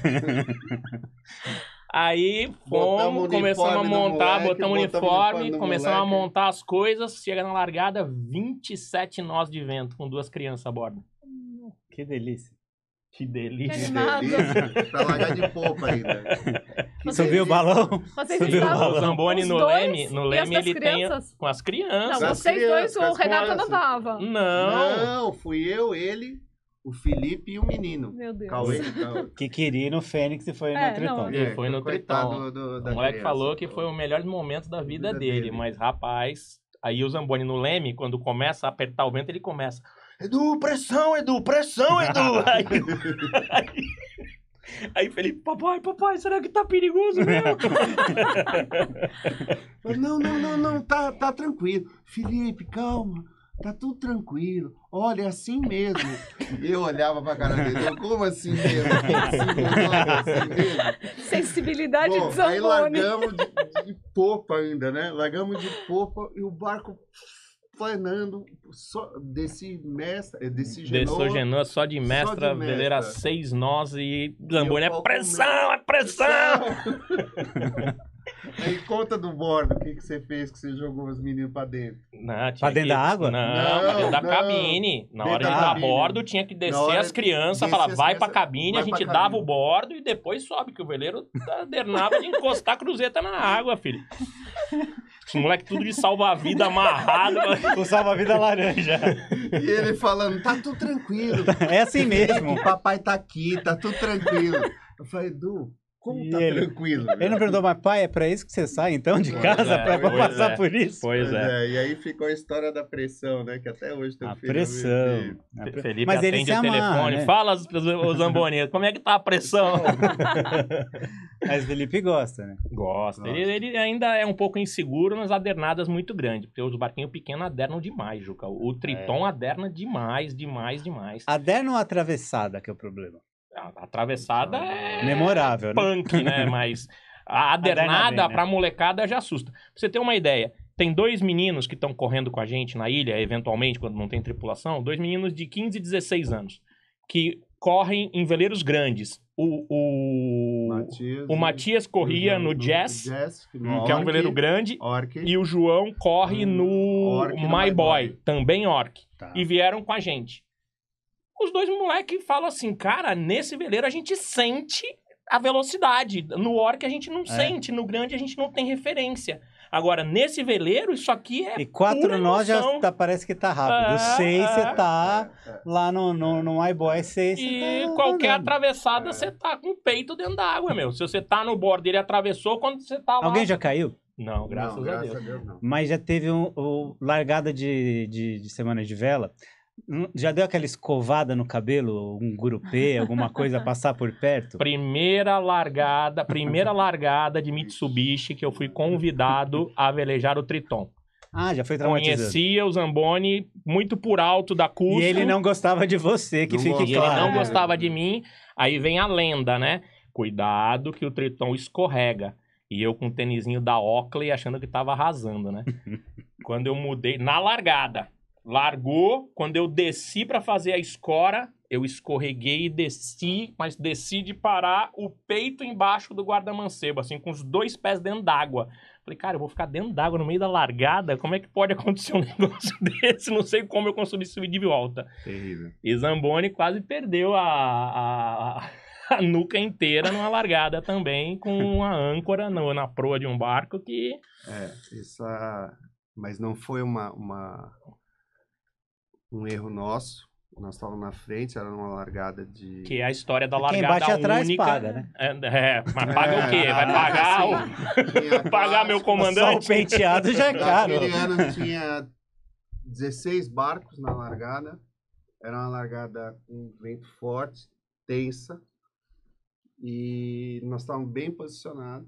Aí Botamos fomos, o começamos a uniforme do montar, moleque, botamos o botamos o uniforme, uniforme do começamos a moleque. montar as coisas. Chega na largada, vinte e sete nós de vento com duas crianças a bordo. Que delícia. Que delícia. Que animado. Delícia. Pra largar de popa ainda. Que Subiu o balão. Vocês Subiu o estavam- O balão. Zamboni Os no dois leme, no e leme as ele tem crianças? com as crianças. Não, As vocês crianças, dois, o as Renato crianças. não tava. Não. Não, fui eu, ele, o Felipe e o menino. Meu Deus. Cauê. Cauê. Que queria ir no Fênix e foi É, no Triton. não, Ele foi no coitado Tritão. do- da O moleque criança. falou que foi o melhor momento da vida Vida dele, dele. mas rapaz, aí o Zamboni no leme, quando começa a apertar o vento, ele começa: Edu, pressão, Edu, pressão, Edu. aí, aí, aí Felipe, papai, papai, será que tá perigoso mesmo? Falei, Não, não, não, não, tá, tá tranquilo. Felipe, calma, tá tudo tranquilo. Olha, é assim mesmo. E eu olhava pra cara dele, eu, como assim mesmo? Assim, olha, assim mesmo. Sensibilidade Bom, de aí Zamboni. largamos de, de popa ainda, né? Largamos de popa e o barco planando, só, desci mestra, desci Desceu genoa. Genoa só de mestra, de mestra. veleira seis nós e Zamboni E é o pau pressão, é pressão. Aí conta do bordo, o que, que você fez que você jogou os meninos pra dentro? Não, tinha Pra dentro que- da água? Não, Não, pra dentro da não. cabine. Na Dentro hora da de ir a cabine. bordo, tinha que Na descer hora as crianças, descer falar, as vai pra crianças, cabine, vai a gente pra dava cabine. o bordo e depois sobe, que o veleiro adernava de encostar a cruzeta na água, filho. Os moleques tudo de salva-vida amarrado. O salva-vida laranja. E ele falando, tá tudo tranquilo. É assim mesmo. O papai tá aqui, tá tudo tranquilo. Eu falei, Edu, como E tá ele- tranquilo? Ele não perguntou, mas pai, é pra isso que você sai então de Pois casa? é, pra pra pois passar é. por isso? Pois Pois é. é, e aí ficou a história da pressão, né? Que até hoje teu A filho pressão. vive. A pre- Felipe Mas ele atende se o amarra, telefone, né? fala, ô Zamboni, como é que tá a pressão? Mas Felipe gosta, né? Gosta. Gosta. Ele, ele ainda é um pouco inseguro nas adernadas muito grandes, porque os barquinhos pequenos adernam demais, Juca. O Triton aderna demais, demais, demais. Aderna ou atravessada que é o problema? A atravessada é Memorável, né? punk, né? Mas a Aderna adernada bem, né? pra molecada já assusta. Pra você ter uma ideia, tem dois meninos que estão correndo com a gente na ilha, eventualmente, quando não tem tripulação, dois meninos de quinze e dezesseis anos, que correm em veleiros grandes. O, o, Matias, o Matias corria no do- Jazz, Jazz, que é um Orc, veleiro grande, Orc. e o João corre Hum, no Orc no My My Boy, Boy. também Orc. Tá. E vieram com a gente. Os dois moleques falam assim, cara, nesse veleiro a gente sente a velocidade. No orc a gente não É. sente, no grande a gente não tem referência. Agora, nesse veleiro, isso aqui é E quatro pura nós já emoção. tá, parece que tá rápido. É, Seis você é. tá lá no, no, no iBoy seis. E tá qualquer andando. atravessada, É. você tá com o peito dentro da água, meu. Se você tá no bordo, ele atravessou, quando você tá lá... Alguém já caiu? Não, graças, Não, a graças Deus. a Deus não. Mas já teve um, um- largada de, de, de semana de vela. Hum, Já deu aquela escovada no cabelo, um gurupê, alguma coisa passar por perto? Primeira largada, primeira largada de Mitsubishi que eu fui convidado a velejar o Triton. Ah, já foi traumatizado. Conhecia o Zamboni muito por alto da Cusco. E ele não gostava de você, que Não fique gostava. E ele claro. não É. gostava de mim. Aí vem a lenda, né? Cuidado que o Triton escorrega. E eu com o tênisinho da Oakley achando que tava arrasando, né? Quando eu mudei, na largada, largou. Quando eu desci pra fazer a escora, eu escorreguei e desci, mas desci de parar o peito embaixo do guarda-mancebo, assim, com os dois pés dentro d'água. Falei, cara, eu vou ficar dentro d'água no meio da largada? Como é que pode acontecer um negócio desse? Não sei como eu consegui subir de volta. Terrível. E Zamboni quase perdeu a, a, a nuca inteira numa largada também, com uma âncora no, na proa de um barco que... É, essa... Mas não foi uma, uma... um erro nosso. Nós estávamos na frente, era uma largada de... Que é a história da Quem largada bate atrás única. paga, né? É, é, mas paga É, o quê? Vai ah, pagar o... assim, tinha pagar meu clássico. Só o comandante? penteado já é caro. Naquele ano tinha dezesseis barcos na largada. Era uma largada com vento forte, tensa. E nós estávamos bem posicionados.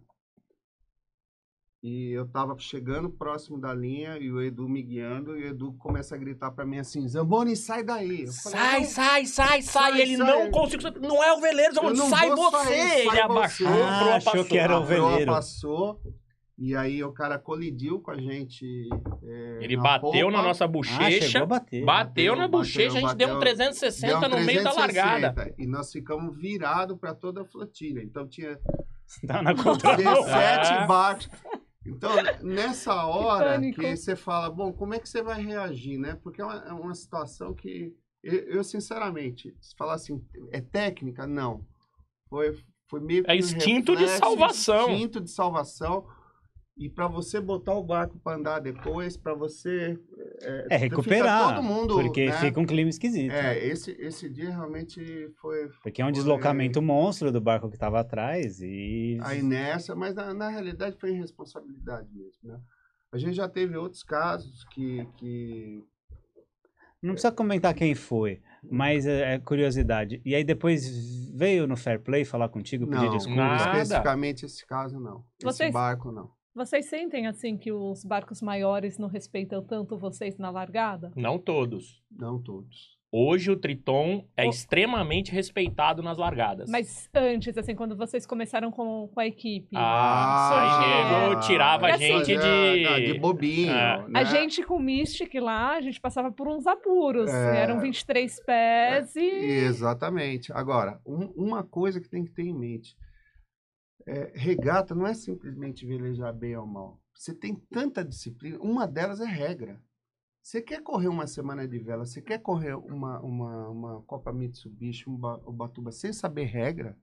E eu estava chegando próximo da linha e o Edu me guiando. E o Edu começa a gritar para mim assim: Zamboni, sai daí. Eu falei, Sai, "Não, sai, sai, sai. Sai, Ele sai. não conseguiu... Não é o veleiro, Eu Zamboni. não Sai vou você. sair, Ele sai abaixou, você." a proa Ah, achou passou. que era o A proa veleiro. passou. E aí o cara colidiu com a gente. é, Ele na bateu na polpa. nossa Ah, bochecha. chegou a bater. Bateu na Bateu, bochecha, a gente bateu, deu um trezentos e sessenta Deu no meio da trezentos e sessenta, largada. E nós ficamos virados para toda a flotilha. Então tinha Tá na contramão. dezessete É. barcos. Então, nessa hora pânico. que você fala, bom, como é que você vai reagir, né? Porque é uma, é uma situação que eu, eu, sinceramente, se falar assim, é técnica? Não. Foi, foi meio que É um instinto de reflexo, salvação. Instinto de salvação. E para você botar o barco para andar depois, para você é, É recuperar, fica todo mundo, porque né? fica um clima esquisito. É, esse, esse dia realmente foi Porque é um foi- deslocamento monstro do barco que tava atrás e... a inércia, mas na, na realidade foi irresponsabilidade mesmo, né? A gente já teve outros casos que, que Não precisa comentar quem foi, mas é, é curiosidade. E aí depois veio no Fair Play falar contigo, pedir não, desculpas? Nada. especificamente esse caso não. Esse Vocês- barco não. Vocês sentem, assim, que os barcos maiores não respeitam tanto vocês na largada? Não todos. Não todos. Hoje o Triton é O- extremamente respeitado nas largadas. Mas antes, assim, quando vocês começaram com, com a equipe, Ah, Ah, aí nego tirava a E assim- gente de... Ah, de bobinho, É. né? a gente com o Mystic lá, a gente passava por uns apuros. É. Eram vinte e três pés e... Exatamente. Agora, um- uma coisa que tem que ter em mente. É, regata não é simplesmente velejar bem ou mal. Você tem tanta disciplina. Uma delas é regra. Você quer correr uma semana de vela, você quer correr uma, uma, uma Copa Mitsubishi, um Ba- Ubatuba, sem saber regra,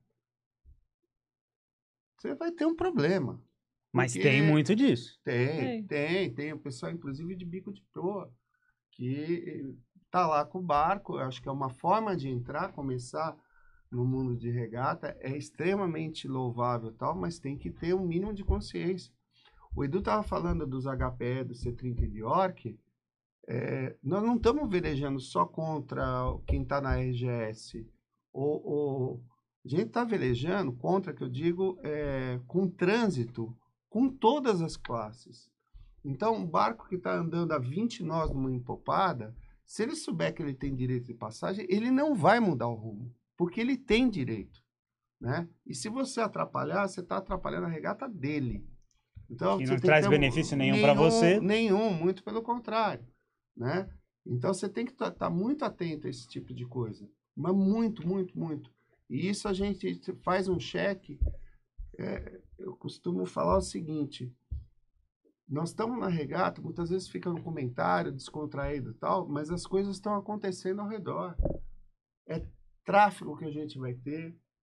você vai ter um problema. Mas Porque tem muito disso. Tem, Tem. tem, tem. O pessoal, inclusive, de bico de proa, que tá lá com o barco. Eu acho que é uma forma de entrar, começar no mundo de regata, é extremamente louvável e tal, mas tem que ter um mínimo de consciência. O Edu tava falando dos H P E, do C trinta e de Orc. É, nós não estamos velejando só contra quem está na R G S. Ou, ou, a gente está velejando contra, que eu digo, é, com trânsito, com todas as classes. Então, um barco que está andando a vinte nós numa empopada, se ele souber que ele tem direito de passagem, ele não vai mudar o rumo, porque ele tem direito, né? E se você atrapalhar, você está atrapalhando a regata dele. Então, Que você não tem que traz ter um- benefício nenhum pra você. Nenhum, muito pelo contrário, né? Então, você tem que estar muito atento a esse tipo de coisa. Mas muito, muito, muito. E isso a gente faz um cheque. É, eu costumo falar o seguinte: nós estamos na regata, muitas vezes fica no comentário descontraído e tal, mas as coisas estão acontecendo ao redor. É tráfego que a gente vai ter,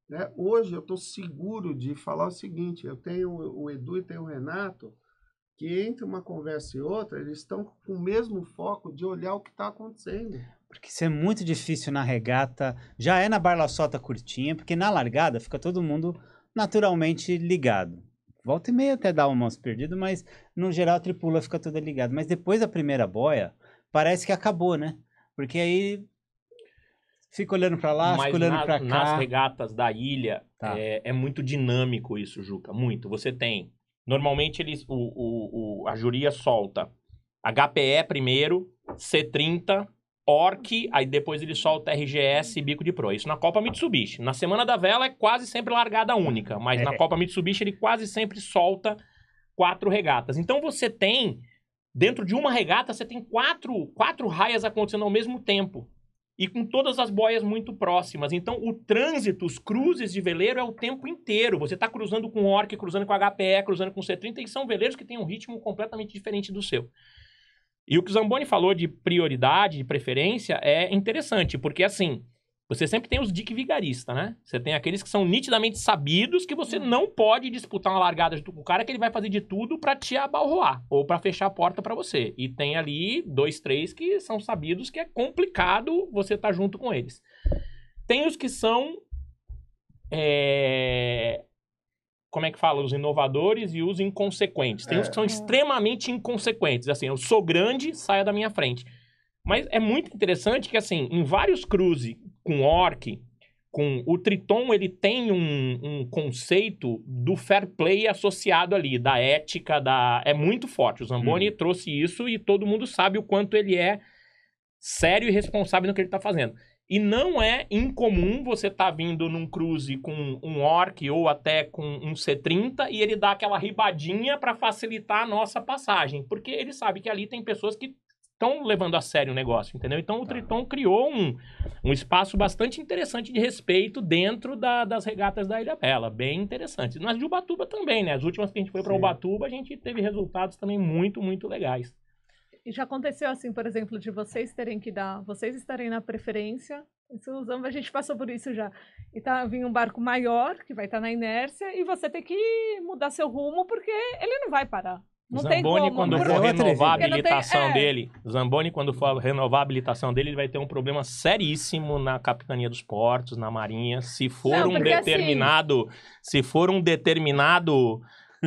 Né? Hoje eu estou seguro de falar o seguinte, eu tenho o Edu e tenho o Renato, que entre uma conversa e outra, eles estão com o mesmo foco de olhar o que está acontecendo. Porque isso é muito difícil na regata, já é na Barlaçota curtinha, porque na largada fica todo mundo naturalmente ligado. Volta e meia até dá umas perdidas, mas no geral a tripula fica toda ligada. Mas depois da primeira boia, parece que acabou, né? Porque aí fica olhando para lá, mas fica olhando na, para cá. nas regatas da ilha, Tá. é, é muito dinâmico isso, Juca, muito. Você tem, normalmente eles, o, o, o, a Juria solta H P E primeiro, C trinta, Orc, aí depois ele solta R G S e bico de proa. Isso na Copa Mitsubishi. Na Semana da Vela é quase sempre largada única, mas É. na Copa Mitsubishi ele quase sempre solta quatro regatas. Então você tem, dentro de uma regata, você tem quatro, quatro raias acontecendo ao mesmo tempo. E com todas as boias muito próximas. Então, o trânsito, os cruzes de veleiro é o tempo inteiro. Você está cruzando com Orc, cruzando com H P E, cruzando com C trinta, e são veleiros que têm um ritmo completamente diferente do seu. E o que o Zamboni falou de prioridade, de preferência, é interessante, porque assim, você sempre tem os dick vigarista, né? Você tem aqueles que são nitidamente sabidos que você não pode disputar uma largada junto com o cara, que ele vai fazer de tudo pra te abalroar, ou pra fechar a porta pra você. E tem ali dois, três que são sabidos que é complicado você estar junto com eles. Tem os que são... É... Como é que fala? Os inovadores e os inconsequentes. Tem É. uns que são extremamente inconsequentes. Assim, eu sou grande, saia da minha frente. Mas é muito interessante que, assim, em vários cruze com Orc, com o Triton, ele tem um, um conceito do fair play associado ali, da ética, da... é muito forte. O Zamboni Hum. trouxe isso e todo mundo sabe o quanto ele é sério e responsável no que ele está fazendo. E não é incomum você estar tá vindo num cruze com um Orc ou até com um C trinta e ele dá aquela ribadinha para facilitar a nossa passagem. Porque ele sabe que ali tem pessoas que estão levando a sério o negócio, entendeu? Então o Triton criou um, um espaço bastante interessante de respeito dentro da, das regatas da Ilha Bela. Bem interessante. Nas de Ubatuba também, né? As últimas que a gente foi para Ubatuba, a gente teve resultados também muito, muito legais. E já aconteceu assim, por exemplo, de vocês terem que dar, vocês estarem na preferência, isso, a gente passou por isso já, e tá vindo um barco maior, que vai estar na inércia, e você tem que mudar seu rumo, porque ele não vai parar. Não tem Zamboni, como. quando Mas for é outra renovar a Porque não tem- habilitação é. dele, Zamboni, quando for renovar a habilitação dele, ele vai ter um problema seríssimo na Capitania dos Portos, na Marinha. Se for Não, um porque assim- determinado, se for um determinado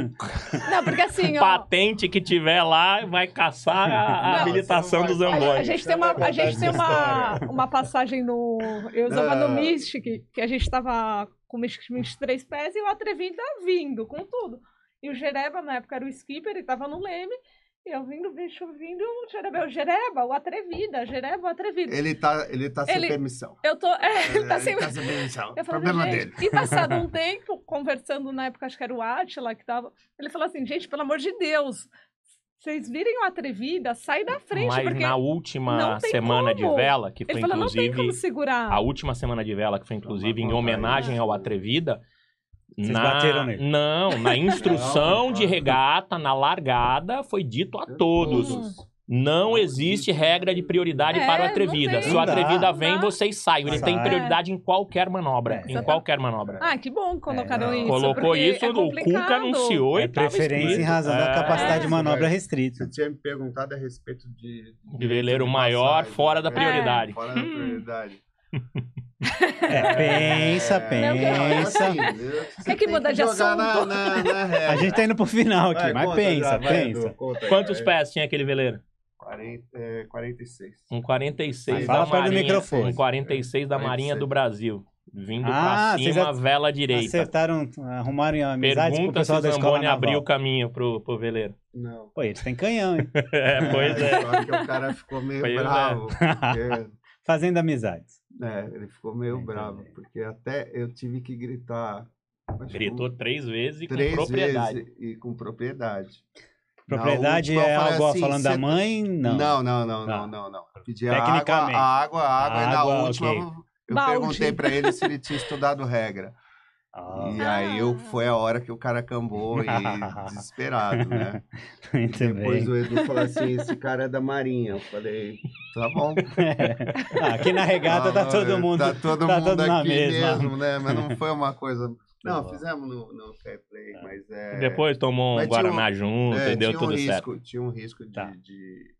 Não, porque assim, ó, patente que tiver lá, vai caçar a, a Não, habilitação do você não vai- a, Zamboni. a gente tem uma, a gente tem uma, uma passagem no. Eu usava no Não. Mystic, que a gente tava com o Mystic vinte e três pés e o Atrevida vindo com tudo. E o Jereba, na época, era o skipper, ele tava no leme. E eu vindo, bicho vindo, o Jereba, o Jereba, o Atrevida, Jereba, o Atrevida. Ele tá, ele tá sem Ele- permissão. Eu tô. É, ele tá É, sem. ele tá sem permissão. Eu falei, Problema gente, dele. e passado um tempo, conversando na época, acho que era o Atila que tava, ele falou assim, gente, pelo amor de Deus, vocês virem o Atrevida, sai da frente, Mas porque na não última tem semana como. de vela, que foi ele falou, não tem inclusive... como segurar. A última semana de vela, que foi inclusive em Vamos homenagem aí. ao Atrevida. Vocês na... bateram nele? Não, na instrução Não, de não. regata, na largada, foi dito a todos. Uhum. Não existe regra de prioridade É, para o não Atrevida. tem. Se o Não dá. Atrevida Não vem, dá. vocês saem. Ele Sai. tem prioridade em qualquer manobra. É, em exatamente. qualquer manobra. Ah, que bom que colocaram não. isso. Colocou porque isso, é o Cuca complicado. anunciou É e tava preferência escrito. em razão da É, capacidade de É. manobra restrita. Você tinha me perguntado a respeito de... De veleiro de maior passagem. fora da É, prioridade. Fora da prioridade. É, pensa, Não, pensa. assim, você Quer que tem muda de jogar na, assunto? na, na regra. A gente tá indo pro final aqui, Vai, mas conta pensa, já, vai, pensa. Edu, conta aí, Quantos vai. pés tinha aquele veleiro? quarenta, é, quarenta e seis. Um quarenta e seis Aí da fala perto do Marinha. microfone. Um quarenta e seis da quarenta e seis. Marinha do Brasil. Vindo Ah, pra vocês cima, a- vela direita. Acertaram, arrumaram amizade com o Pergunta se pessoal o da escola Zamboni abriu o naval. caminho pro, pro veleiro. Não. Pô, eles têm canhão, hein? É, pois é. Só que o cara ficou meio Pois é. bravo. Porque, Fazendo amizades. é, ele ficou meio Entendi. bravo. Porque até eu tive que gritar. acho que Gritou três vezes e com três propriedade. vezes e com propriedade. Propriedade Na última, é eu falei algo assim, falando da cê- mãe? Não. Não, não, não, Tá. não, não, não. Eu pedi a água, Tecnicamente. a água, a água, A e na água, última ok. eu Balde. perguntei pra ele se ele tinha estudado regra. Ah. E aí eu, foi a hora que o cara cambou e desesperado, né? Muito Depois bem. o Edu falou assim, esse cara é da Marinha. Eu falei, tá bom. Ah, aqui na regata tá todo mundo, Tá todo tá mundo todo na aqui mesma. mesmo, né? Mas não foi uma coisa... Não, bom. fizemos no, no fair play, mas é... Depois tomou um Mas tinha um- Guaraná junto é, e deu tinha tudo um certo. risco, tinha um risco de, Tá. de-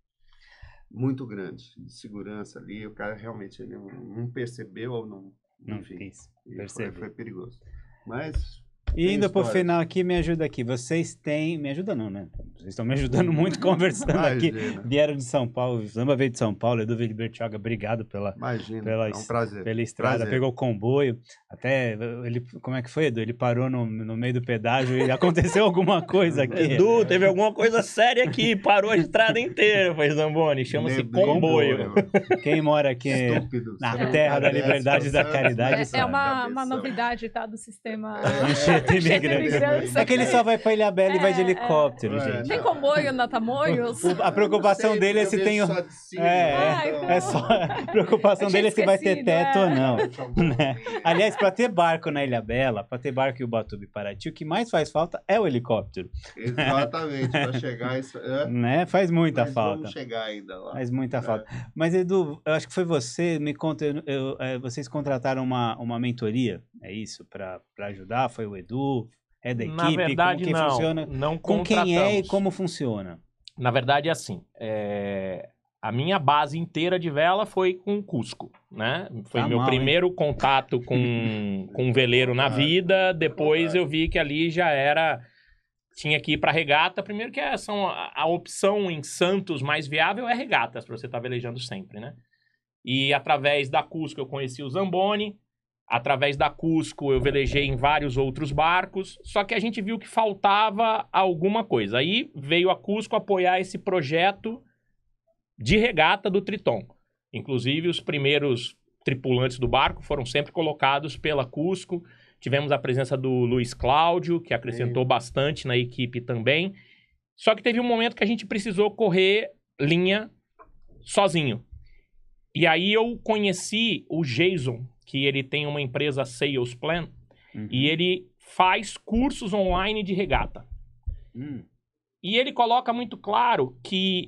muito grande de segurança ali. O cara realmente ele não, não percebeu ou não... Não Enfim, quis e foi, perceber. foi perigoso. Mas... E tem indo pro histórias. final aqui, me ajuda aqui. Vocês têm... Me ajuda não, né? Vocês estão me ajudando muito conversando aqui. Imagina. Vieram de São Paulo, o Zamba veio de São Paulo, Edu veio de Bertioga. Obrigado pela, Imagina, pela, é um prazer. pela estrada. Prazer. Pegou o comboio. Até, ele, como é que foi, Edu? Ele parou no, no meio do pedágio e aconteceu alguma coisa aqui. Edu, teve alguma coisa séria aqui, parou a estrada inteira, foi Zamboni. Chama-se Neblina, comboio. meu. Quem mora aqui Estúpido. na Você não terra da merece, liberdade e da cabeção, caridade, É, sabe? é uma, uma cabeção. novidade, tá? Do sistema. Anchieta imigrante. É que ele só vai pra Ilhabela e vai de É, helicóptero, é. gente. Tem comboio na Tamoios? O- a preocupação Não sei, dele é porque se eu tem... vejo o- só de cima, É, Ah, então- então- é só... A preocupação Eu tinha dele é se vai ter esquecido, teto é. ou não. Né? Aliás, para ter barco na Ilhabela, para ter barco em Ubatuba e Paraty, o que mais faz falta é o helicóptero. Exatamente, para chegar isso. É, Né? Faz muita mas falta. Vamos chegar ainda lá. Faz muita É. falta. Mas, Edu, eu acho que foi você, me conta, eu- eu- é, vocês contrataram uma, uma mentoria, é isso? Para ajudar? Foi o Edu? É da equipe? Na verdade, como que não. funciona? Não Com quem é e contratamos. como funciona? Na verdade, é assim. é, A minha base inteira de vela foi com o Cusco, né? Foi Tá meu mal, primeiro contato com, com um veleiro na vida. Depois eu vi que ali já era... Tinha que ir para regata. Primeiro que é, são a, a opção em Santos mais viável é regatas, para você estar velejando sempre, né? E através da Cusco eu conheci o Zamboni. Através da Cusco eu velejei em vários outros barcos. Só que a gente viu que faltava alguma coisa. Aí veio a Cusco apoiar esse projeto de regata do Triton. Inclusive, os primeiros tripulantes do barco foram sempre colocados pela Cusco. Tivemos a presença do Luiz Cláudio, que acrescentou Sim. bastante na equipe também. Só que teve um momento que a gente precisou correr linha sozinho. E aí eu conheci o Jason, que ele tem uma empresa Sales Plan, Uhum. e ele faz cursos online de regata. Hum. E ele coloca muito claro que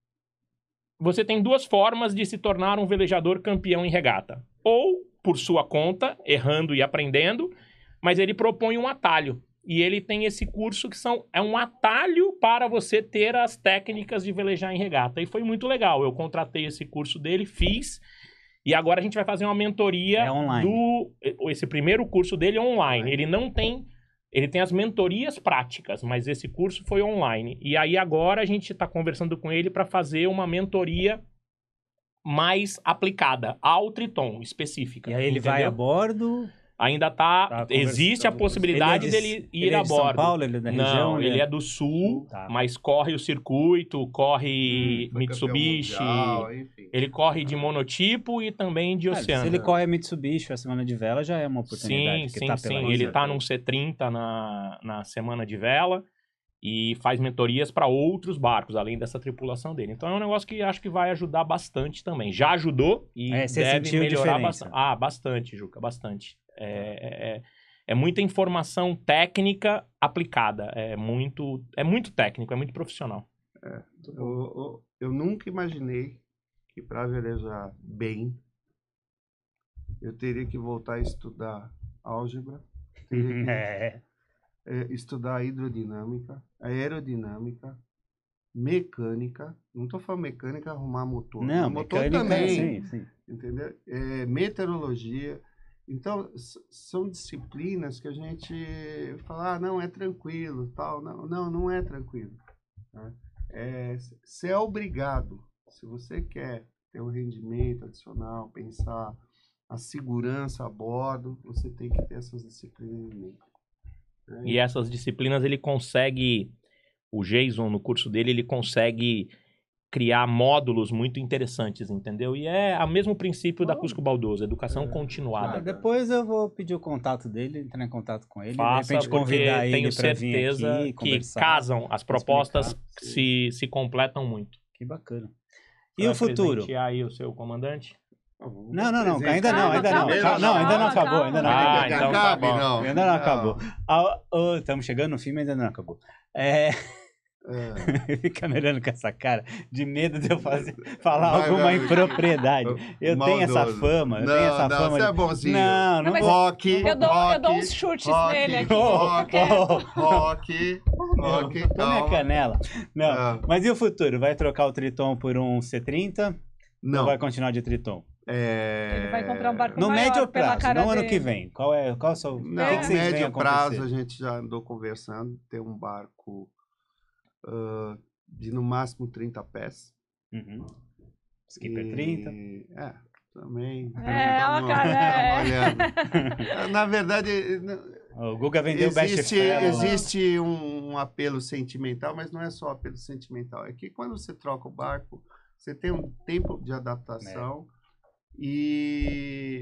você tem duas formas de se tornar um velejador campeão em regata. Ou por sua conta, errando e aprendendo, mas ele propõe um atalho. E ele tem esse curso que são, é um atalho para você ter as técnicas de velejar em regata. E foi muito legal. Eu contratei esse curso dele, fiz, e agora a gente vai fazer uma mentoria É online. do... Esse primeiro curso dele é online. Ele não tem... Ele tem as mentorias práticas, mas esse curso foi online. E aí agora a gente está conversando com ele para fazer uma mentoria mais aplicada ao Triton, específica. E aí ele vai entendeu? a bordo? Ainda tá... Tá existe a conversando. possibilidade Ele é de- dele ir ele é a de bordo. São Paulo, ele é da região? Não, ele é do sul, Tá. mas corre o circuito, corre Hum, foi Mitsubishi, campeão mundial, enfim. ele corre de monotipo e também de Ah, oceano. se ele corre a Mitsubishi, a semana de vela já é uma oportunidade. Sim, porque sim, tá sim. pela Ele ilha. tá num C trinta na, na semana de vela e faz mentorias para outros barcos, além dessa tripulação dele. Então é um negócio que acho que vai ajudar bastante também. Já ajudou e É, você deve sentiu melhorar diferença? bastante. Ah, bastante, Juca, bastante. É, é, é muita informação técnica aplicada. É muito, é muito técnico, é muito profissional. Eu, eu, eu nunca imaginei que para velejar bem, eu teria que voltar a estudar álgebra, teria que É. é, estudar hidrodinâmica, aerodinâmica, mecânica. Não estou falando mecânica arrumar motor. Não, o motor mecânica, também, sim, sim. entendeu? É, meteorologia. Então, s- são disciplinas que a gente fala, ah, não, é tranquilo, tal. Não, não, não é tranquilo. Tá? É, você é obrigado, se você quer ter um rendimento adicional, pensar a segurança a bordo, você tem que ter essas disciplinas em mente. né? E essas disciplinas ele consegue, o Jason no curso dele, ele consegue criar módulos muito interessantes, entendeu? E é o mesmo princípio da Oh. Cusco Baldoso, educação É. continuada. Ah, depois eu vou pedir o contato dele, entrar em contato com ele, Faça, de repente porque convidar ele tenho para vir certeza aqui, que conversar. casam, as propostas explicar. se, se completam muito. Que bacana. E Vai o futuro? presentear aí o seu comandante? Não, não, não, ainda não, Calma, ainda não. calma, Calma, não, ainda não calma, acabou, calma. ainda não Ah, acabou. então tá Acabe, bom. não. Ainda não acabou. Estamos chegando no fim, mas ainda não acabou. É... É. Fica me olhando com essa cara de medo de eu fazer, falar Vai, alguma vai, impropriedade. Eu tenho essa Maldoso. fama, eu Não, tenho essa não, fama. você de- é bonzinho. Não, não Não, mas vou. Rock, Eu dou, rock, eu dou uns chutes rock, nele aqui. rock, fica quieto. rock, rock, Tô minha calma. canela. Não, Ah. mas e o futuro? Vai trocar o Triton por um C trinta? Não, Ou vai continuar de Triton? é... Ele vai comprar um barco No maior médio pela prazo, cara não ano dele. que vem. Qual é, qual é o seu... Não, o que, que vocês veem médio prazo a acontecer? gente já andou conversando, tem um barco ah, de no máximo trinta pés. Uhum. Skipper E- trinta. É, também. É, ó, Tamo- cara, é. tamo olhando. Na verdade, não- O Guga vendeu o Best existe, Fellow. existe um, um apelo sentimental, mas não é só apelo sentimental. É que quando você troca o barco, você tem um tempo de adaptação e,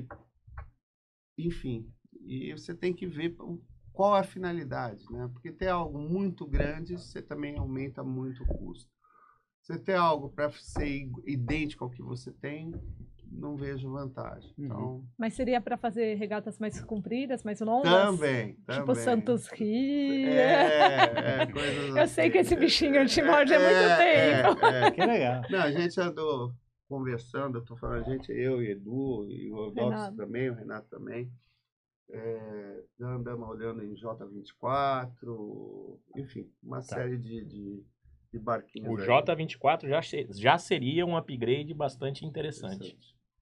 enfim, e você tem que ver qual é a finalidade, né? Porque ter algo muito grande, você também aumenta muito o custo. Você ter algo para ser idêntico ao que você tem, não vejo vantagem. Uhum. Então, Mas seria para fazer regatas mais compridas, mais longas? também, Tipo também. Santos Rio. É, é, coisas Eu sei assim. que esse bichinho te morde há muito tempo. É, é. Que legal. Não, a gente andou conversando, eu tô falando, a gente, eu e Edu, e o Dox Renato. também, o Renato também. É, já andamos olhando em J vinte e quatro, enfim, uma série de, de, de barquinhos. O aí. J vinte e quatro já, che- já seria um upgrade bastante interessante.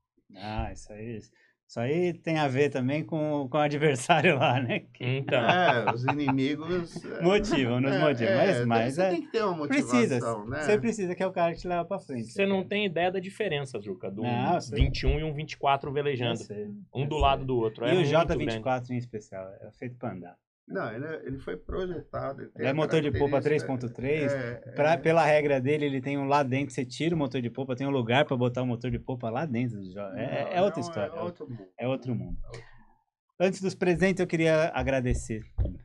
Ah, isso aí, isso aí tem a ver também com, com o adversário lá, né? Que Então, É, os inimigos. é, motivam, nos é, motivam. é, Mas, mas você é, tem que ter uma motivação, precisa. né? Você precisa que é o cara que te leva pra frente. você não tem ideia da diferença, Juca, do Não, eu sei. vinte e um e um vinte e quatro Eu velejando. sei, Um eu do sei. lado do outro. É E o muito J vinte e grande. quatro em especial, é feito pra andar. Não, ele, é- ele foi projetado. Ele, tem Ele é a motor de polpa três característica- ponto três. É, Pra, é. Pela regra dele, ele tem um lá dentro, você tira o motor de polpa, tem um lugar pra botar o motor de polpa lá dentro do J. É, é Não, outra não, história. É outro mundo. É outro mundo. Antes dos presentes, eu queria agradecer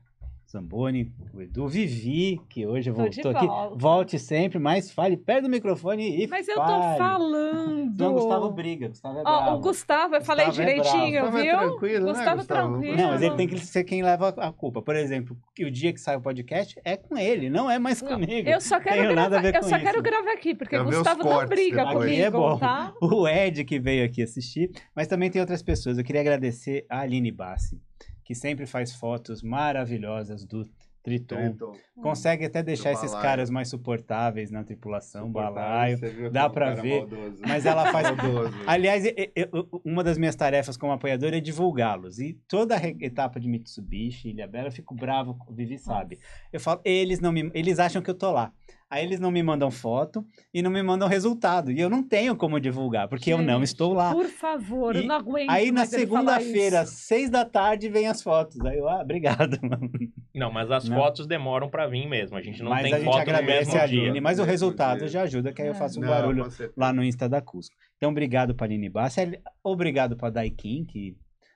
Zamboni, o Edu, Vivi, que hoje eu Tô de voltou aqui. volta. Volte sempre, mas fale perto do microfone e Mas eu fale. tô falando. Não, Gustavo briga, Gustavo é Ó, bravo. o Gustavo, eu falei Gustavo é direitinho, bravo. Gustavo é viu? tranquilo, né, Gustavo é Gustavo? tranquilo. Não, mas ele tem que ser quem leva a culpa. Por exemplo, que o dia que sai o podcast é com ele, não é mais Não, comigo. Eu só quero Tenho nada a gravar, ver eu com só isso. quero gravar aqui, porque Quero o ver os Gustavo não cortes briga depois. comigo, Aqui é bom. tá? O Ed que veio aqui assistir, mas também tem outras pessoas. Eu queria agradecer a Aline Bassi, que sempre faz fotos maravilhosas do Triton. Triton. Consegue até deixar Do esses balaio. caras mais suportáveis na tripulação, Suportável, balaio. você viu dá que é um pra cara ver, maldoso. Mas ela faz. Maldoso. Aliás, e- e- uma das minhas tarefas como apoiador é divulgá-los. E toda a re- etapa de Mitsubishi, Ilhabela, eu fico bravo, o Vivi sabe. Eu falo, eles não me, eles acham que eu tô lá. Aí eles não me mandam foto e não me mandam resultado. E eu não tenho como divulgar, porque eu não Gente, estou lá. Por favor, E eu não aguento Aí na mais ele falar segunda-feira, às isso. seis da tarde, vem as fotos. Aí eu, ah, obrigado, mano. Não, mas as Não. fotos demoram pra vir mesmo. A gente não Mas tem a gente foto no agradece mesmo a dia. Aline, mas o Mesmo resultado dia. já ajuda, que aí eu É. faço um Não, barulho com certeza. lá no Insta da Cusco. Então, obrigado para a Aline Bassi, obrigado para a Daikin, que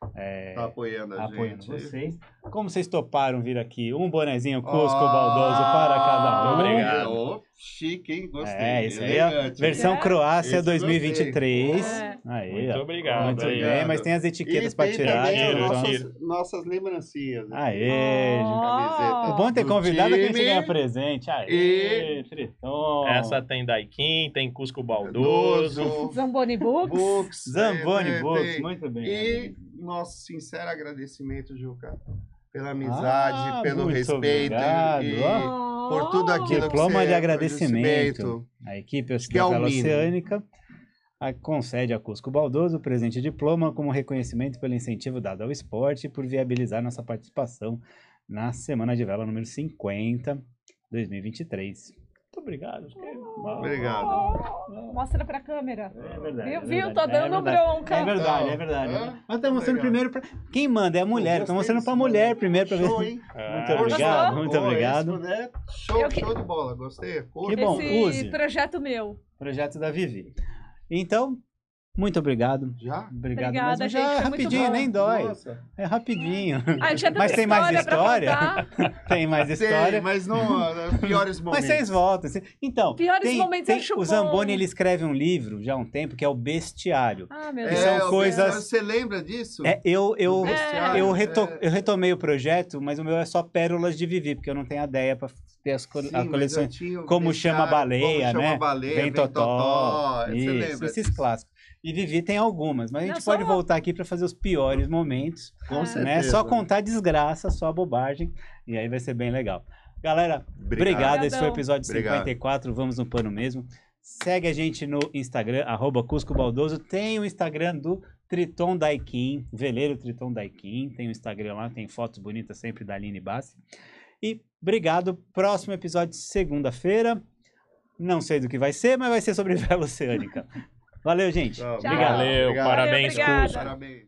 é, Tá apoiando a apoiando gente. vocês. Como vocês toparam vir aqui, um bonezinho Cusco Ah, baldoso para cada um. Muito obrigado. Ô, chique, hein? Gostei. É, isso aí é a Elegante. versão É. Croácia Esse dois mil e vinte e três. gostei. É. Aí, Muito ó. obrigado. Muito aí. bem, mas tem as etiquetas E para tem tirar. também de tiro, nossas, nossas... nossas lembrancinhas. né? Aê, gente. Camiseta É bom ter do convidado que a gente time. ganha presente. Aê, E- Triton. Essa tem Daikin, tem Cusco Baldoso. Dozo, Zamboni Books. Books. Zamboni é, Books, tem. muito bem. E nosso sincero agradecimento, Juca, pela amizade, Ah, pelo muito respeito obrigado, e, ó. por tudo aquilo Diploma que você de agradecimento. agradecimento. A equipe que é o Ocidental mínimo. Oceânica a- concede a Cusco Baldoso o presente diploma como reconhecimento pelo incentivo dado ao esporte e por viabilizar nossa participação na Semana de Vela número cinquenta, dois mil e vinte e três. Muito obrigado. Obrigado. Mostra pra câmera. É verdade. Viu? é Viu? verdade, Tô é dando verdade. bronca. É verdade, Então, é verdade. é? Mas tá mostrando Legal. primeiro pra... Quem manda é a mulher. Tá Gostei mostrando pra disso, mulher mano. primeiro pra ver. Show, hein? Muito Ah, obrigado, Gostou? muito Pô, obrigado. esse boné, show, Eu que- show de bola. Gostei. Cor. Que bom, Esse use. projeto meu. Projeto da Vivi. Então, Muito obrigado. Já? Obrigado. Obrigada, mas já gente, é foi muito rapidinho, bom. nem dói. Nossa. É rapidinho. Ah, tinha tanta Mas tem mais história história? pra contar. Tem mais história. Tem, mas não, né, piores Mas momentos. vocês voltam. cê- Então, Piores tem, momentos tem- eu acho o bom. Zamboni ele escreve um livro já há um tempo que é o Bestiário. Ah, meu É, Deus. são o coisas- bestiário, Você lembra disso? É, eu, eu, Do bestiário, eu, reto- é. eu retomei o projeto, mas o meu é só pérolas de Vivi, porque eu não tenho a ideia para ter as, co- Sim, as mas eu coleções. tinha o Como bestiário, chama a baleia, Como né? chama a baleia, Vem Vem Totó. Totó. Você Isso, lembra esses disso? clássicos. E Vivi tem algumas, mas a gente Não, pode só- voltar aqui para fazer os piores momentos, Com É. certeza. né? Só contar desgraça, só bobagem, e aí vai ser bem legal. Galera, obrigado. Obrigado. Esse foi o episódio Obrigado. cinquenta e quatro, vamos no pano mesmo. Segue a gente no Instagram, arroba Cusco Baldoso. Tem o Instagram do Triton Daikin, Veleiro Triton Daikin. Tem o Instagram lá, tem fotos bonitas sempre da Aline Bassi. E obrigado. Próximo episódio, segunda-feira. Não sei do que vai ser, mas vai ser sobre vela oceânica. Valeu, gente. Tchau, Obrigado. Valeu, Obrigado. parabéns, Valeu, obrigada. Cusco. Parabéns.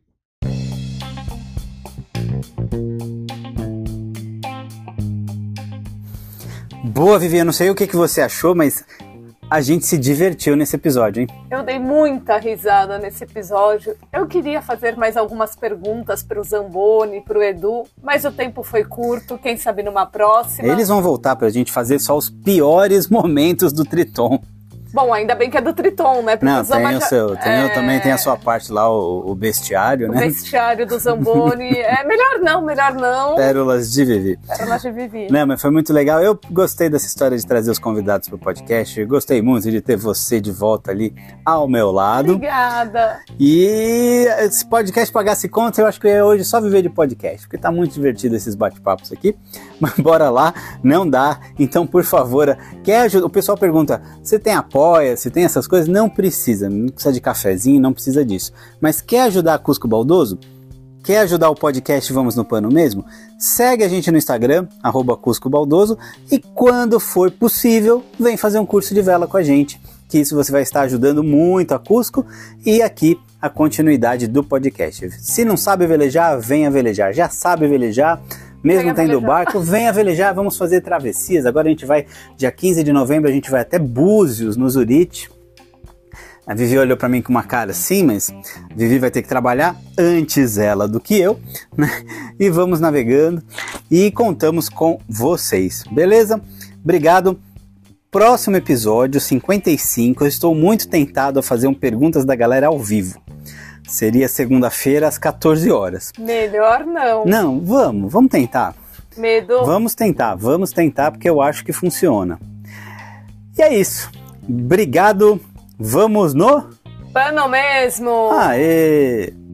Boa, Vivi. Eu não sei o que, que você achou, mas a gente se divertiu nesse episódio, hein? Eu dei muita risada nesse episódio. Eu queria fazer mais algumas perguntas pro Zamboni, pro Edu, mas o tempo foi curto, quem sabe numa próxima. Eles vão voltar pra gente fazer só os piores momentos do Triton. Bom, ainda bem que é do Triton, né? Porque Não, o Zamba tem o já- seu, tem, é, o- também tem a sua parte lá, o, o bestiário, O né? vestiário do Zamboni. É melhor não, melhor não. Pérolas de Vivi. Pérolas de Vivi. Não, mas foi muito legal. Eu gostei dessa história de trazer os convidados pro podcast. Eu gostei muito de ter você de volta ali ao meu lado. Obrigada. E se podcast pagasse conta, eu acho que eu ia hoje só viver de podcast, porque tá muito divertido esses bate-papos aqui. Mas bora lá, não dá. Então, por favor, quer ajuda? O pessoal pergunta, você tem apoia, se tem essas coisas? Não precisa, não precisa de cafezinho, não precisa disso. Mas quer ajudar a Cusco Baldoso? Quer ajudar o podcast Vamos no Pano mesmo? Segue a gente no Instagram, arroba Cusco Baldoso, e quando for possível, vem fazer um curso de vela com a gente, que isso você vai estar ajudando muito a Cusco e aqui a continuidade do podcast. Se não sabe velejar, venha velejar. Já sabe velejar, mesmo Venha tendo velejar. barco, venha velejar, vamos fazer travessias. Agora a gente vai, dia quinze de novembro, a gente vai até Búzios, no Zurite. A Vivi olhou pra mim com uma cara assim, mas a Vivi vai ter que trabalhar antes ela do que eu, né? E vamos navegando e contamos com vocês, beleza? Obrigado. Próximo episódio, cinquenta e cinco, eu estou muito tentado a fazer um Perguntas da Galera ao vivo. Seria segunda-feira às quatorze horas. Melhor não. Não, vamos, vamos tentar. Medo. Vamos tentar, vamos tentar porque eu acho que funciona. E é isso. Obrigado. Vamos no... Pano mesmo. Aê!